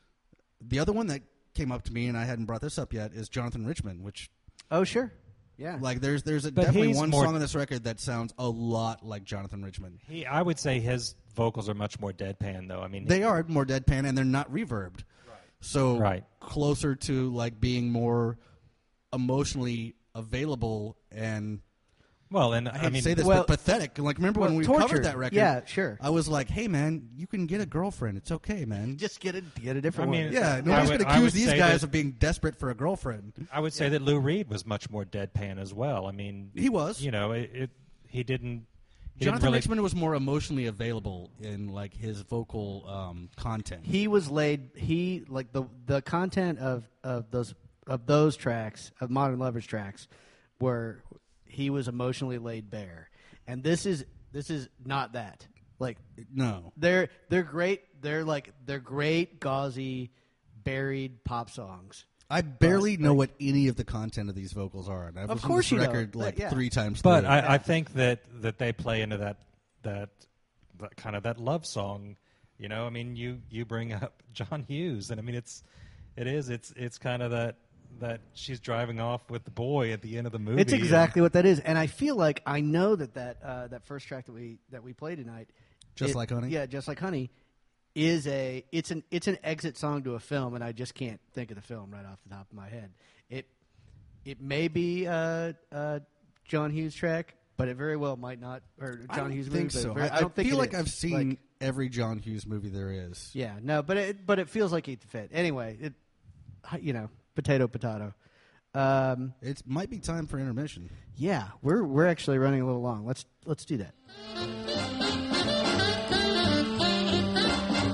the other one that came up to me, and I hadn't brought this up yet, is Jonathan Richman, which, Oh, sure. Yeah. like, there's there's a, But definitely he's one more- song on this record that sounds a lot like Jonathan Richman. He, I would say his vocals are much more deadpan, though. I mean, They are more deadpan, and they're not reverbed. So Right. closer to, like, being more emotionally available and, well, and I I, hate mean, to say this, well- but pathetic. Like, remember when Well, we torture. covered that record? Yeah, sure. I was like, hey, man, you can get a girlfriend. It's okay, man. Just get a get a different I mean, one. Yeah, I nobody's would- going to I accuse would these say guys that- of being desperate for a girlfriend. I would say that Lou Reed was much more deadpan as well. I mean, He was. You know, it, it he didn't. He Jonathan didn't really, Richman was more emotionally available in, like, his vocal um, content. He was laid. He like the the content of, of those of those tracks of Modern Lovers tracks, were he was emotionally laid bare, and this is this is not that. Like no. they're they're great. They're like they're great gauzy buried pop songs. I barely But, know like- what any of the content of these vocals are. And I've Of listened course to you this don't. record But, like yeah. three times But through. I, I think that, that they play into that that that kind of that love song. You know, I mean, you you bring up John Hughes, and I mean, it's it is it's it's kind of that that she's driving off with the boy at the end of the movie. It's exactly what that is, and I feel like I know that that uh, that first track that we that we played tonight, Just it- Like Honey? yeah, just like honey, is a it's an it's an exit song to a film, and I just can't think of the film right off the top of my head. It it may be a, a John Hughes track, but it very well might not, or John I don't Hughes think movie. but so. it very- I, I don't I think feel it like is. I've seen Like, every John Hughes movie there is. yeah, no, but it but it feels like it fit. Anyway, it you know potato potato. Um, It might be time for intermission. yeah, we're we're actually running a little long. Let's let's do that.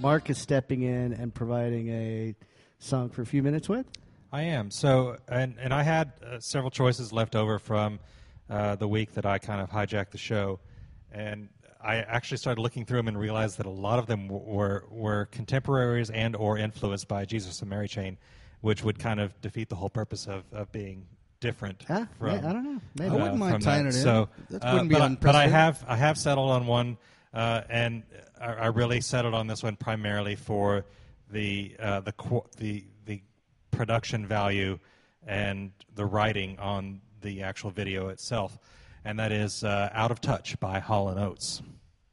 Mark is stepping in and providing a song for a few minutes with. I am. So, and, and I had uh, several choices left over from uh, the week that I kind of hijacked the show. And I actually started looking through them and realized that a lot of them w- were, were contemporaries and or influenced by Jesus and Mary Chain, which would kind of defeat the whole purpose of, of being different. Huh? From, Yeah, I don't know. Maybe. I wouldn't uh, mind from tying that. it in. So, That uh, wouldn't be but, I, but I unprecedented. have I have settled on one, uh, and I, I really settled on this one primarily for the uh, the qu- the the production value and the writing on the actual video itself, and that is uh, "Out of Touch" by Hall and Oates.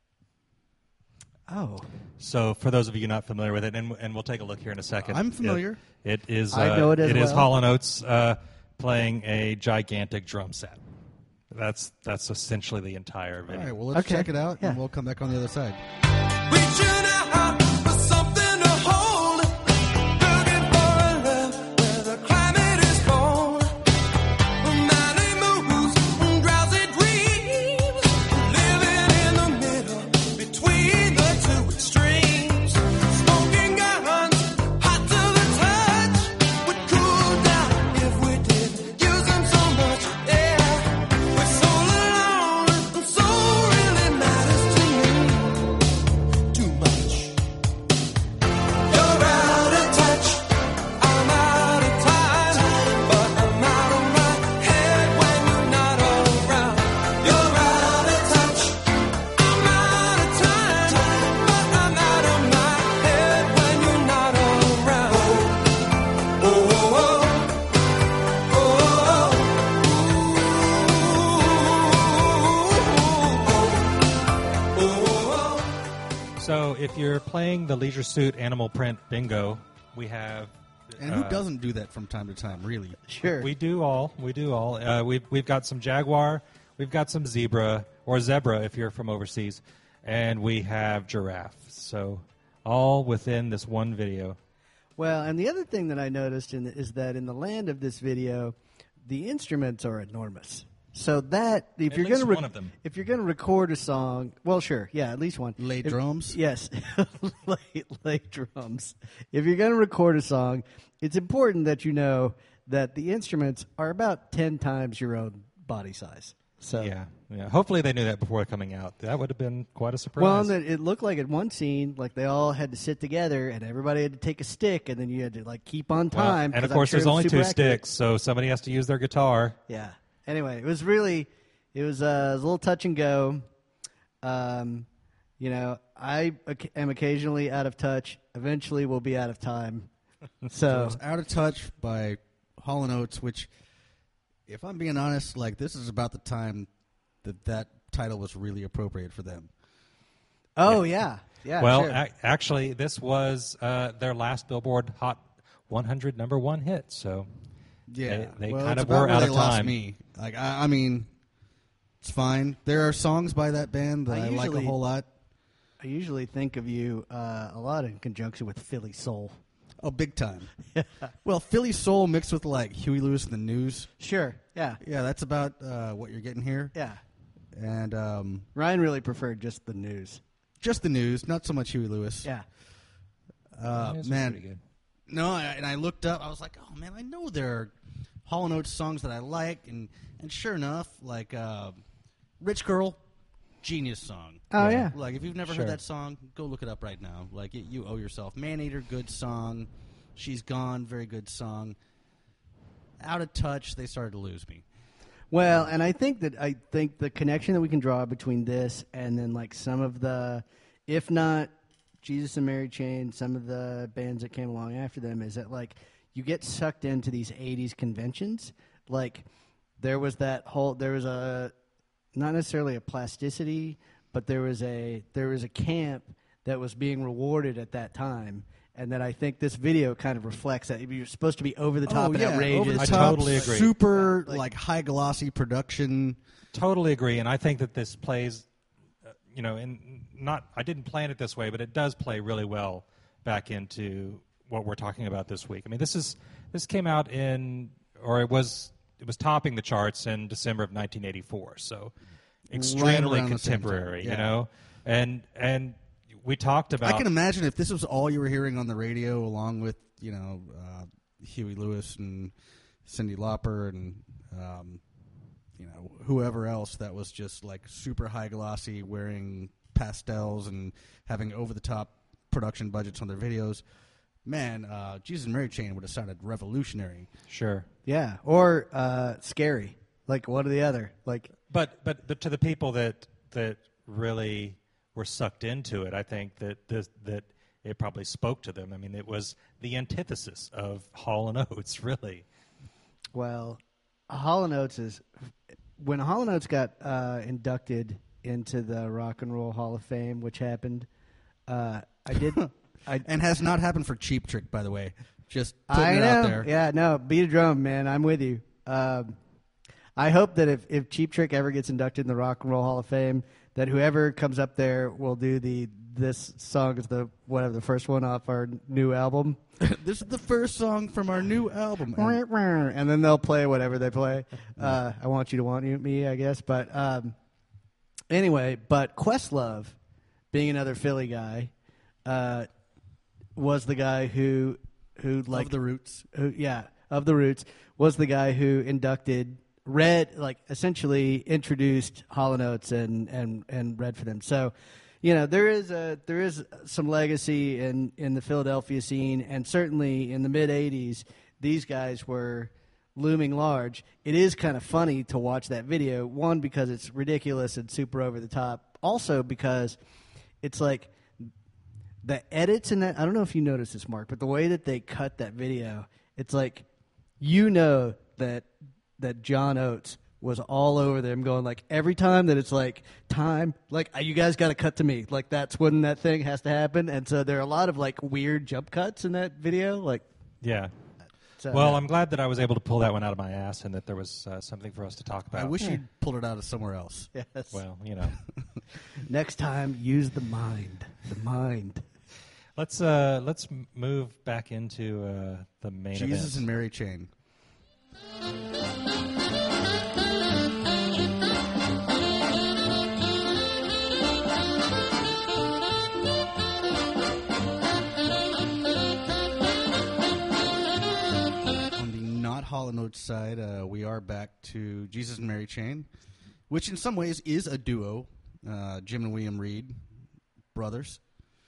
Oh. So, for those of you not familiar with it, and, and we'll take a look here in a second. I'm familiar. It, it is. Uh, I know it as It is well. Hall and Oates uh, playing a gigantic drum set. That's that's essentially the entire All video. right, well, let's Okay. check it out, Yeah. and we'll come back on the other side. Reaching out for something to hold, looking for a love where the climate is cold. Manic moods and drowsy dreams, living in the middle between the two extremes. Smoking guns, hot to the touch, would cool down if we did. Using so much air, we're so alone, and so really matters to me. Too much. You're out of touch. I'm out of time, but I'm out of my head when you're not around. You're out of touch. I'm out of time, but I'm out of my head when you're not around. Oh, oh, oh, oh, oh, oh. So, if you're playing the Leisure Suit Animal Print Bingo, we have. And who uh, doesn't do that from time to time, really? Sure. We do all. We do all. Uh, we've we've got some jaguar. We've got some zebra or zebra if you're from overseas, and we have giraffe. So, all within this one video. Well, and the other thing that I noticed in the, is that in the land of this video, the instruments are enormous. So that if At you're least going to one of them. if you're going to record a song, well, sure, yeah, at least one. Lay If- drums? yes, lay, lay drums. If you're going to record a song, it's important that you know that the instruments are about ten times your own body size. So Yeah, yeah. Hopefully, they knew that before coming out. That would have been quite a surprise. Well, and it it looked like at one scene, like they all had to sit together, and everybody had to take a stick, and then you had to like keep on Well, time. and 'cause of I'm course, sure there's it was only super two accurate. sticks, so somebody has to use their guitar. Yeah. Anyway, it was really, it was, uh, it was a little touch and go. Um, you know, I oc- am occasionally out of touch. Eventually, we'll be out of time. So It's Out of Touch by Hall and Oates, which, if I'm being honest, like this is about the time that that title was really appropriate for them. oh yeah, yeah. well, sure. ac- actually, this was uh, their last Billboard Hot one hundred number one hit. So Yeah, They- they well, kind it's of about were where out they of lost time. Me, like I, I mean, it's fine. There are songs by that band that I I, like a usually- whole lot. I usually think of you uh, a lot in conjunction with Philly Soul. Oh, big time. Well, Philly Soul mixed with like Huey Lewis and the News. Sure. Yeah. Yeah, that's about uh, what you're getting here. Yeah. And um, Ryan really preferred just the news. just the News, not so much Huey Lewis. Yeah. Uh, this was man, pretty good. no, I, and I looked up. I was like, oh man, I know there are Hall and Oates songs that I like, and and sure enough, like uh, Rich Girl, genius song. Oh, yeah. Like if you've never Sure. heard that song, go look it up right now. Like it, you owe yourself. Man Eater, good song. She's Gone, very good song. Out of Touch, they started to lose me. Well, and I think that I think the connection that we can draw between this and then like some of the, if not Jesus and Mary Chain, some of the bands that came along after them is that like you get sucked into these eighties conventions. Like there was that whole, there was a, not necessarily a plasticity, but there was a there was a camp that was being rewarded at that time. And that I think this video kind of reflects that. You're supposed to be over the top oh, and yeah, outrageous. over the I top, totally agree. Super Yeah, like- like, high glossy production. Totally agree, and I think that this plays, uh, you know, and not I didn't plan it this way, but it does play really well back into what we're talking about this week. I mean, this is this came out in, or it was it was topping the charts in December of nineteen eighty-four, so extremely around the same time, contemporary, yeah. you know, and and we talked about. I can imagine if this was all you were hearing on the radio, along with you know uh, Huey Lewis and Cyndi Lauper and um, you know whoever else that was just like super high glossy, wearing pastels and having over the top production budgets on their videos. Man, uh, Jesus and Mary Chain would have sounded revolutionary. Sure. Yeah, or uh, scary, like one or the other. Like, But but but to the people that that really were sucked into it, I think that this, that it probably spoke to them. I mean, it was the antithesis of Hall and Oates, really. well, Hall and Oates is when Hall and Oates got uh, inducted into the Rock and Roll Hall of Fame, which happened. Uh, I did. I And has not happened for Cheap Trick, by the way. Just putting I it know. out there. Yeah, no, beat a drum, man. I'm with you. Um, I hope that if, if Cheap Trick ever gets inducted in the Rock and Roll Hall of Fame, that whoever comes up there will do the this song is the whatever the first one off our new album, This is the first song from our new album. And and then they'll play whatever they play. Uh, I want you to want you me, I guess. But um, anyway, but Questlove, being another Philly guy, uh, was the guy who who like of the Roots. who yeah of the Roots was the guy who inducted read like essentially introduced Hall and Oates and and and read for them. So you know there is a there is some legacy in in the Philadelphia scene, and certainly in the mid eighties these guys were looming large. It is kind of funny to watch that video, one because it's ridiculous and super over the top, also because it's like the edits in that, I don't know if you noticed this, Mark, but the way that they cut that video, it's like, you know that that John Oates was all over them going like, every time that it's like, time, like, you guys got to cut to me. Like, that's when that thing has to happen. And so there are a lot of, like, weird jump cuts in that video. Like, Yeah. so, Well, yeah. I'm glad that I was able to pull that one out of my ass and that there was uh, something for us to talk about. I wish you'd pulled it out of somewhere else. Yes. Well, you know. Next time, use the mind. The mind. Let's uh, let's m- move back into uh, the main Jesus event. and Mary Chain. On the not Hall and Oates side, uh, we are back to Jesus and Mary Chain, which in some ways is a duo. Uh, Jim and William Reed, brothers.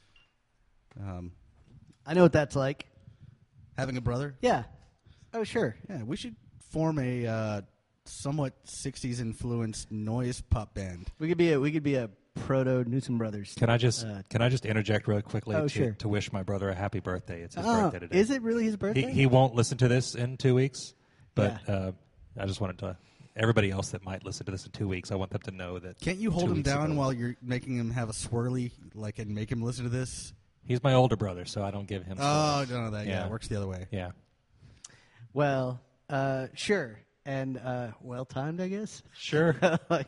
Um, I know what that's like. having a brother. Yeah. Oh, sure. Yeah, we should form a uh, somewhat sixties influenced noise pop band. We could be a we could be a proto Newsom Brothers. Can I just Uh, can I just interject really quickly Oh, to, sure. to wish my brother a happy birthday? It's his Oh, birthday today. is it really his birthday? He he won't listen to this in two weeks, but Yeah. uh, I just wanted to. Everybody else that might listen to this in two weeks, I want them to know that. Can't you hold two him weeks down ago- while you're making him have a swirly, like, and make him listen to this? He's my older brother, so I don't give him. Oh, spoilers. no, that yeah, Yeah. it works the other way. Yeah, Well, uh, sure, and uh, well timed, I guess. sure. Like,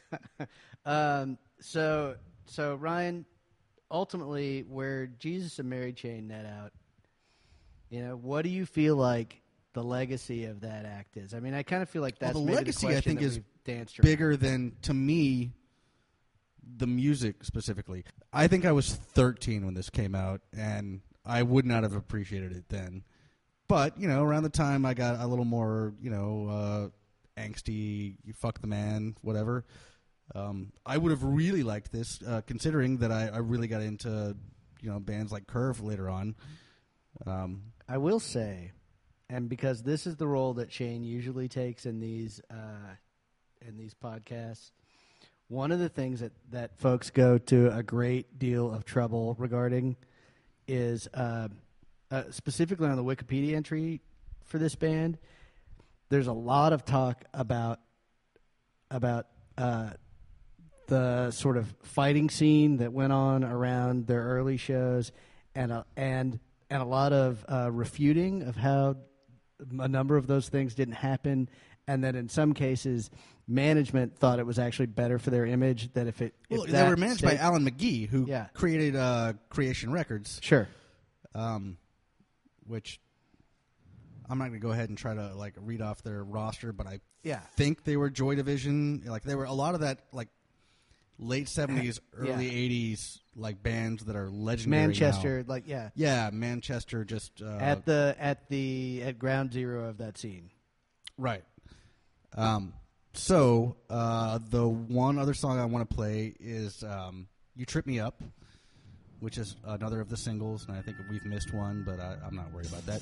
um, so, so Ryan, ultimately, where Jesus and Mary Chain net out, you know, what do you feel like the legacy of that act is? I mean, I kind of feel like that's Well, the maybe legacy, I question think, that is we've danced around. Bigger than, to me, the music specifically. I think I was thirteen when this came out, and I would not have appreciated it then. But, you know, around the time I got a little more, you know, uh, angsty, you fuck the man, whatever, um, I would have really liked this, uh, considering that I, I really got into, you know, bands like Curve later on. Um, I will say, and because this is the role that Shane usually takes in these uh, in these podcasts, one of the things that, that folks go to a great deal of trouble regarding is uh, uh, specifically on the Wikipedia entry for this band. There's a lot of talk about about uh, the sort of fighting scene that went on around their early shows, and a, and and a lot of uh, refuting of how a number of those things didn't happen, and that in some cases management thought it was actually better for their image that if it well, if they that were managed by stayed- Alan McGee, who Yeah. created uh, Creation Records. Sure. Um, which I'm not going to go ahead and try to like read off their roster, but I Yeah. think they were Joy Division. Like they were a lot of that like late seventies, Yeah. early eighties like bands that are legendary. Manchester, now. like yeah, Yeah, Manchester. Just uh, at the at the at ground zero of that scene. right. Um, so uh, the one other song I want to play is um, "You Trip Me Up," which is another of the singles, and I think we've missed one, but I, I'm not worried about that.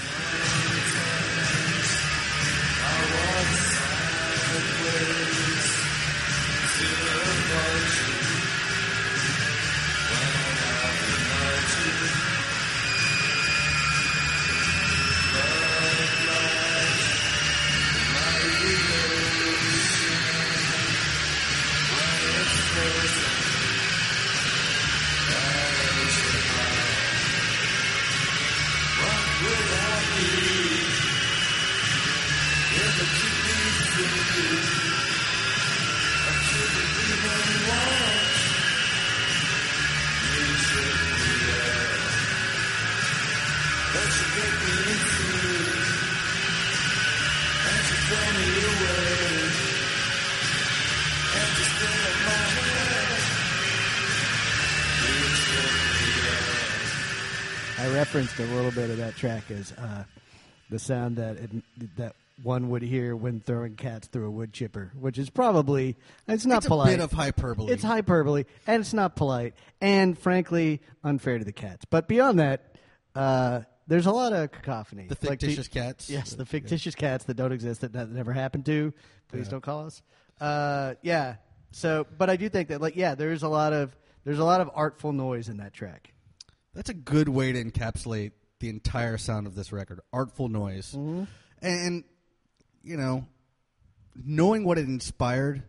I referenced a little bit of that track as uh, the sound that it, that one would hear when throwing cats through a wood chipper, which is probably it's not It's polite. a bit of hyperbole. It's hyperbole, and it's not polite, and frankly unfair to the cats. But beyond that, uh, there's a lot of cacophony. The Like fictitious cats? Yes, the fictitious cats that don't exist, that, that never happened to. Please Yeah. don't call us. Uh, yeah. So, but I do think that, like, yeah, there's a lot of there's a lot of artful noise in that track. That's a good way to encapsulate the entire sound of this record. Artful noise. Mm-hmm. And, you know, knowing what it inspired,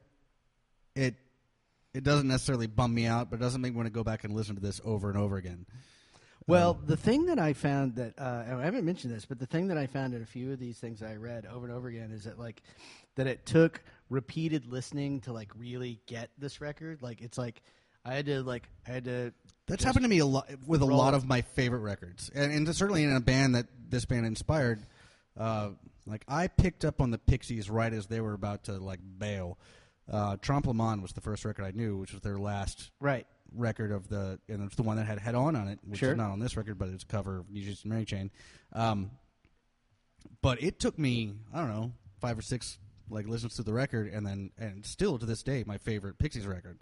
it it doesn't necessarily bum me out, but it doesn't make me want to go back and listen to this over and over again. Well, the thing that I found that uh, and I haven't mentioned this, but the thing that I found in a few of these things that I read over and over again is that like that it took repeated listening to like really get this record. Like it's like I had to like I had to. That's just happened to me a lot with a roll lot it. of my favorite records, and, and certainly in a band that this band inspired. Uh, like I picked up on the Pixies right as they were about to like bail. Uh, Trompe Le Monde was the first record I knew, which was their last Right. record of the, and it's the one that had Head On on it, which Sure. is not on this record, but it's a cover of New Jeans and Mary Chain. Um, but it took me, I don't know, five or six like listens to the record, and then and still to this day my favorite Pixies record.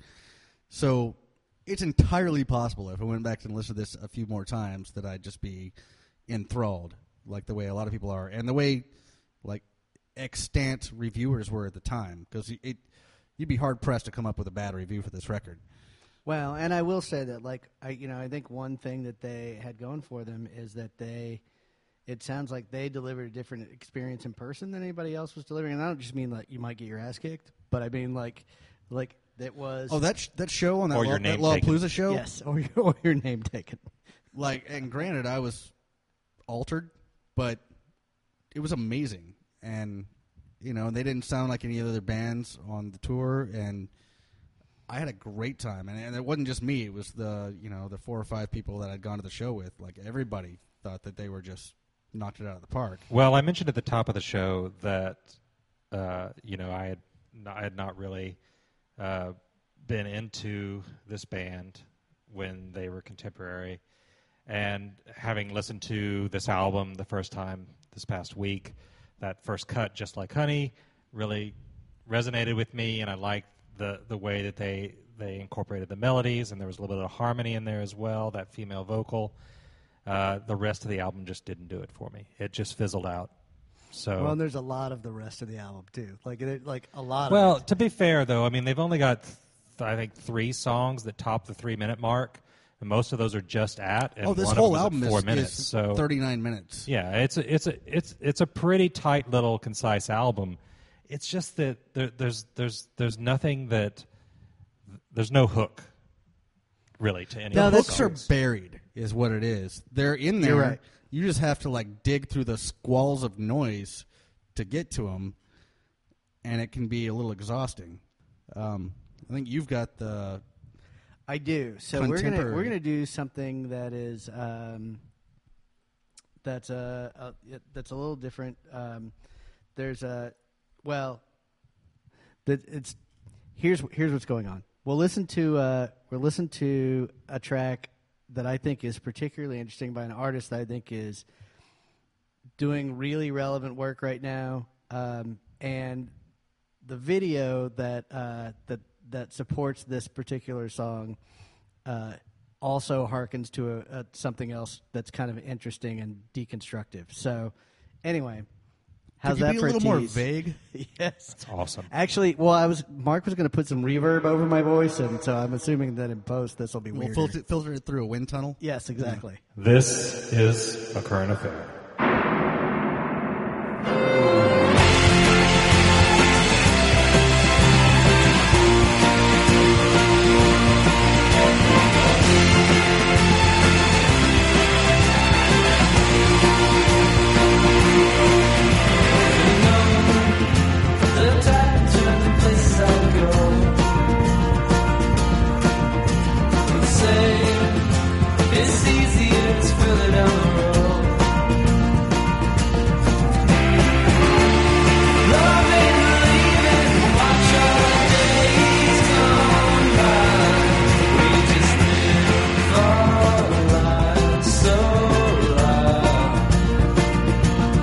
So it's entirely possible if I went back and listened to this a few more times that I'd just be enthralled, like the way a lot of people are, and the way like extant reviewers were at the time, because it you'd be hard pressed to come up with a bad review for this record. Well, and I will say that, like, I, you know, I think one thing that they had going for them is that they, it sounds like they delivered a different experience in person than anybody else was delivering. And I don't just mean like you might get your ass kicked, but I mean like, like it was. Oh, that sh- that show on that, Or your Law, name that taken. Lollapalooza show, yes, or your, or your name taken. like, and granted, I was altered, but it was amazing, and you know, they didn't sound like any other bands on the tour, and I had a great time, and, and it wasn't just me; it was the you know the four or five people that I'd gone to the show with. Like everybody thought that they were just knocked it out of the park. Well, I mentioned at the top of the show that uh, you know I had not, I had not really uh, been into this band when they were contemporary, and having listened to this album the first time this past week, that first cut, Just Like Honey, really resonated with me, and I liked the the way that they they incorporated the melodies, and there was a little bit of harmony in there as well, that female vocal. Uh, the rest of the album just didn't do it for me. It just fizzled out. So Well, and there's a lot of the rest of the album too. Like, it, like a lot. well, of it. to be fair, though, I mean, they've only got, th- I think, three songs that top the three-minute mark, and most of those are just at. And oh, this one whole of them album is, at four is, minutes. is so thirty-nine minutes. yeah, it's a, it's a, it's, it's a pretty tight little concise album. It's just that there, there's, there's, there's nothing that, there's no hook, really, to any The of the hooks are songs. buried, is what it is. They're in there. You're right. You just have to like dig through the squalls of noise to get to them, and it can be a little exhausting. Um, I think you've got the I do. So we're gonna Contemporary. we're gonna do something that is um, that's a, a that's a little different. Um, there's a well, that it's here's here's what's going on. we'll listen to uh, we'll listen to a track that I think is particularly interesting by an artist that I think is doing really relevant work right now, um, and the video that uh, that that supports this particular song uh, also harkens to a, a, something else that's kind of interesting and deconstructive. So, anyway, how's Could you that be a for little more tease? vague? Yes, It's awesome. actually, well, I was Mark was going to put some reverb over my voice, and so I'm assuming that in post this will be We'll weird. filter, filter it through a wind tunnel. Yes, exactly. This is a current affair. The tide turns the place I go. And say it's easier to further down the road. Love and leaving, watch all the days gone by. We just live our lives so loud.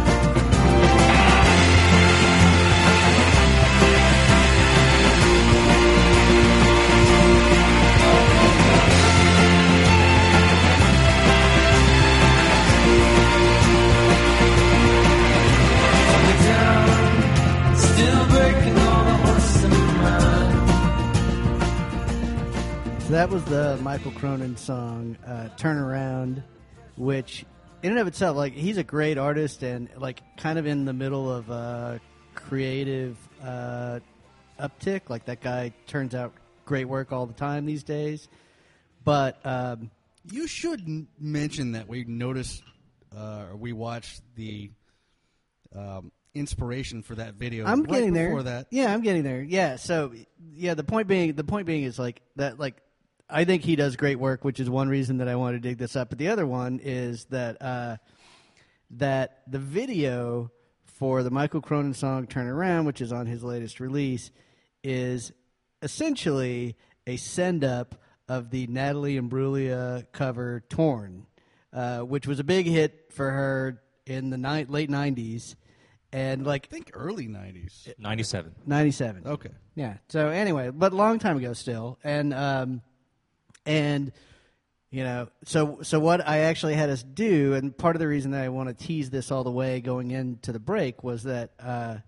Still breaking all the horses in my mind. So that was the Michael Cronin song uh, "Turn Around," which, in and of itself, like he's a great artist and like kind of in the middle of a creative uh, uptick. Like that guy turns out great work all the time these days. But um, You should n- mention that we noticed, uh, or we watched the um, inspiration for that video. I'm right getting there. before that. Yeah, I'm getting there. Yeah. So yeah, the point being, the point being is like that. Like I think he does great work, which is one reason that I want to dig this up. But the other one is that uh, that the video for the Michael Cronin song "Turn Around," which is on his latest release, is essentially a send up of the Natalie Imbruglia cover "Torn," uh, which was a big hit for her in the ni- late nineties. And like I think early nineties. ninety-seven. ninety-seven. Okay. Yeah. So anyway, but a long time ago still, and um, and you know, so so what I actually had us do, and part of the reason that I want to tease this all the way going into the break was that uh,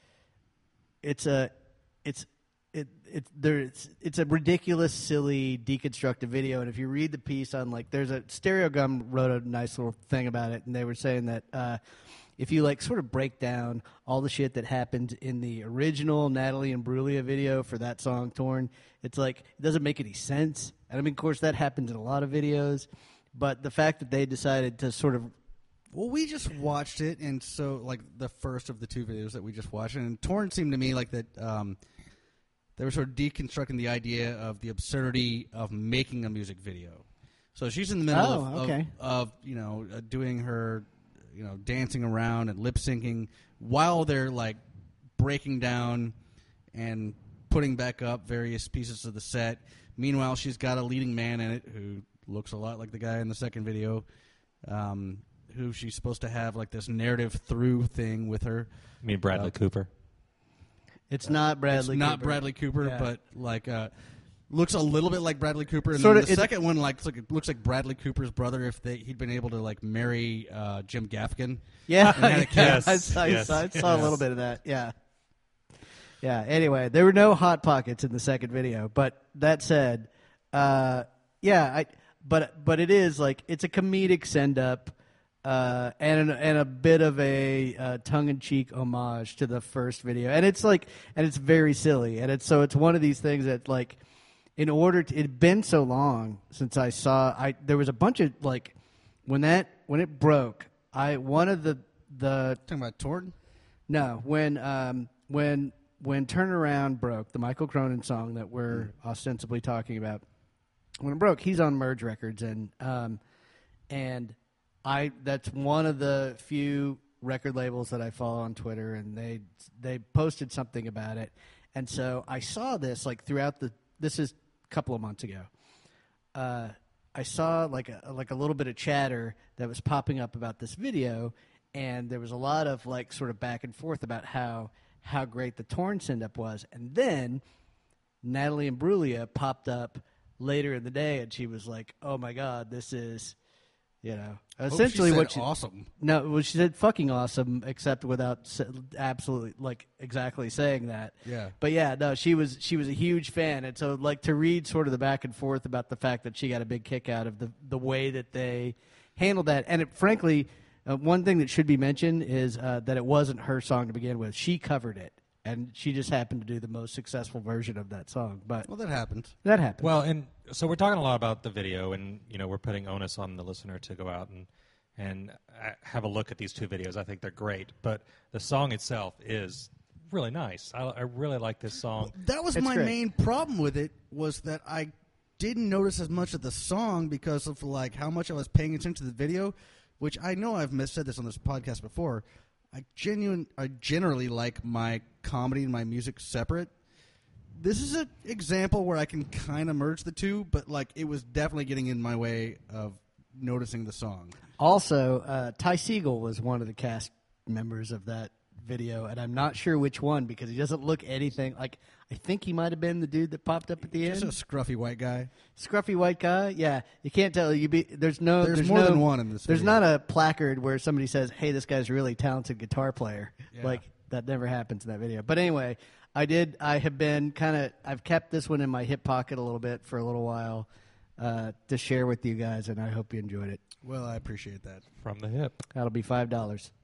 it's a it's it it there it's it's a ridiculous, silly, deconstructive video, and if you read the piece on like, there's a Stereo Gum wrote a nice little thing about it, and they were saying that. Uh, If you like sort of break down all the shit that happened in the original Natalie Imbruglia video for that song "Torn," it's like it doesn't make any sense. And I mean, of course, that happens in a lot of videos, but the fact that they decided to sort of Well, we just watched it, and so like the first of the two videos that we just watched, and Torn seemed to me like that um, they were sort of deconstructing the idea of the absurdity of making a music video. So she's in the middle Oh, of, okay. of, of you know uh, doing her you know dancing around and lip syncing while they're like breaking down and putting back up various pieces of the set. Meanwhile, she's got a leading man in it who looks a lot like the guy in the second video. Um, who she's supposed to have like this narrative through thing with her. I mean Bradley Uh, Cooper. it's not Bradley. It's not Cooper. Bradley Cooper, Yeah. but like uh, looks a little bit like Bradley Cooper. And Sorta, then the it- second one like looks like, looks like Bradley Cooper's brother if they, he'd been able to like marry uh, Jim Gaffigan. Yeah, And had a kid. Yes, I, saw, I yes, saw, I saw a yes. little bit of that. Yeah, yeah. Anyway, there were no hot pockets in the second video, but that said, uh, yeah, I. But but it is like it's a comedic send up, uh, and an, and a bit of a uh, tongue in cheek homage to the first video, and it's like and it's very silly, and it's so it's one of these things that like, in order to, it'd been so long since I saw I there was a bunch of like when that when it broke. I one of the the Talking about Torn? no when um when when Turn Around broke, the Michael Cronin song that we're ostensibly talking about, when it broke, he's on Merge Records, and um and I that's one of the few record labels that I follow on Twitter, and they they posted something about it, and so I saw this like throughout the this is couple of months ago. Uh, I saw like a like a little bit of chatter that was popping up about this video, and there was a lot of like sort of back and forth about how how great the Torn send-up was, and then Natalie Imbruglia popped up later in the day, and she was like, "Oh my God, this is." You know, essentially she said what she awesome. No, well, she said fucking awesome, except without s- absolutely like exactly saying that. Yeah. But yeah, no, she was she was a huge fan, and so like to read sort of the back and forth about the fact that she got a big kick out of the the way that they handled that, and it, frankly, uh, one thing that should be mentioned is uh, that it wasn't her song to begin with. She covered it, and she just happened to do the most successful version of that song. But Well, that happened. that happened. Well, and so we're talking a lot about the video, and you know we're putting onus on the listener to go out and and uh, have a look at these two videos. I think they're great, but the song itself is really nice. I, I really like this song. That was It's my great. main problem with it, was that I didn't notice as much of the song because of like how much I was paying attention to the video, which I know I've mis- said this on this podcast before. I genuine I generally like my comedy and my music separate. This is an example where I can kind of merge the two, but like it was definitely getting in my way of noticing the song. Also, uh, Ty Segall was one of the cast members of that video, and I'm not sure which one because he doesn't look anything like. I think he might have been the dude that popped up at the Just a end. scruffy white guy. Scruffy white guy. Yeah, you can't tell. You be there's no. There's There's, more no, than one in this There's video. not a placard where somebody says, "Hey, this guy's a really talented guitar player." Yeah. Like that never happens in that video. But anyway, I did. I have been kind of. I've kept this one in my hip pocket a little bit for a little while uh, to share with you guys, and I hope you enjoyed it. Well, I appreciate that. From the hip. That'll be five dollars.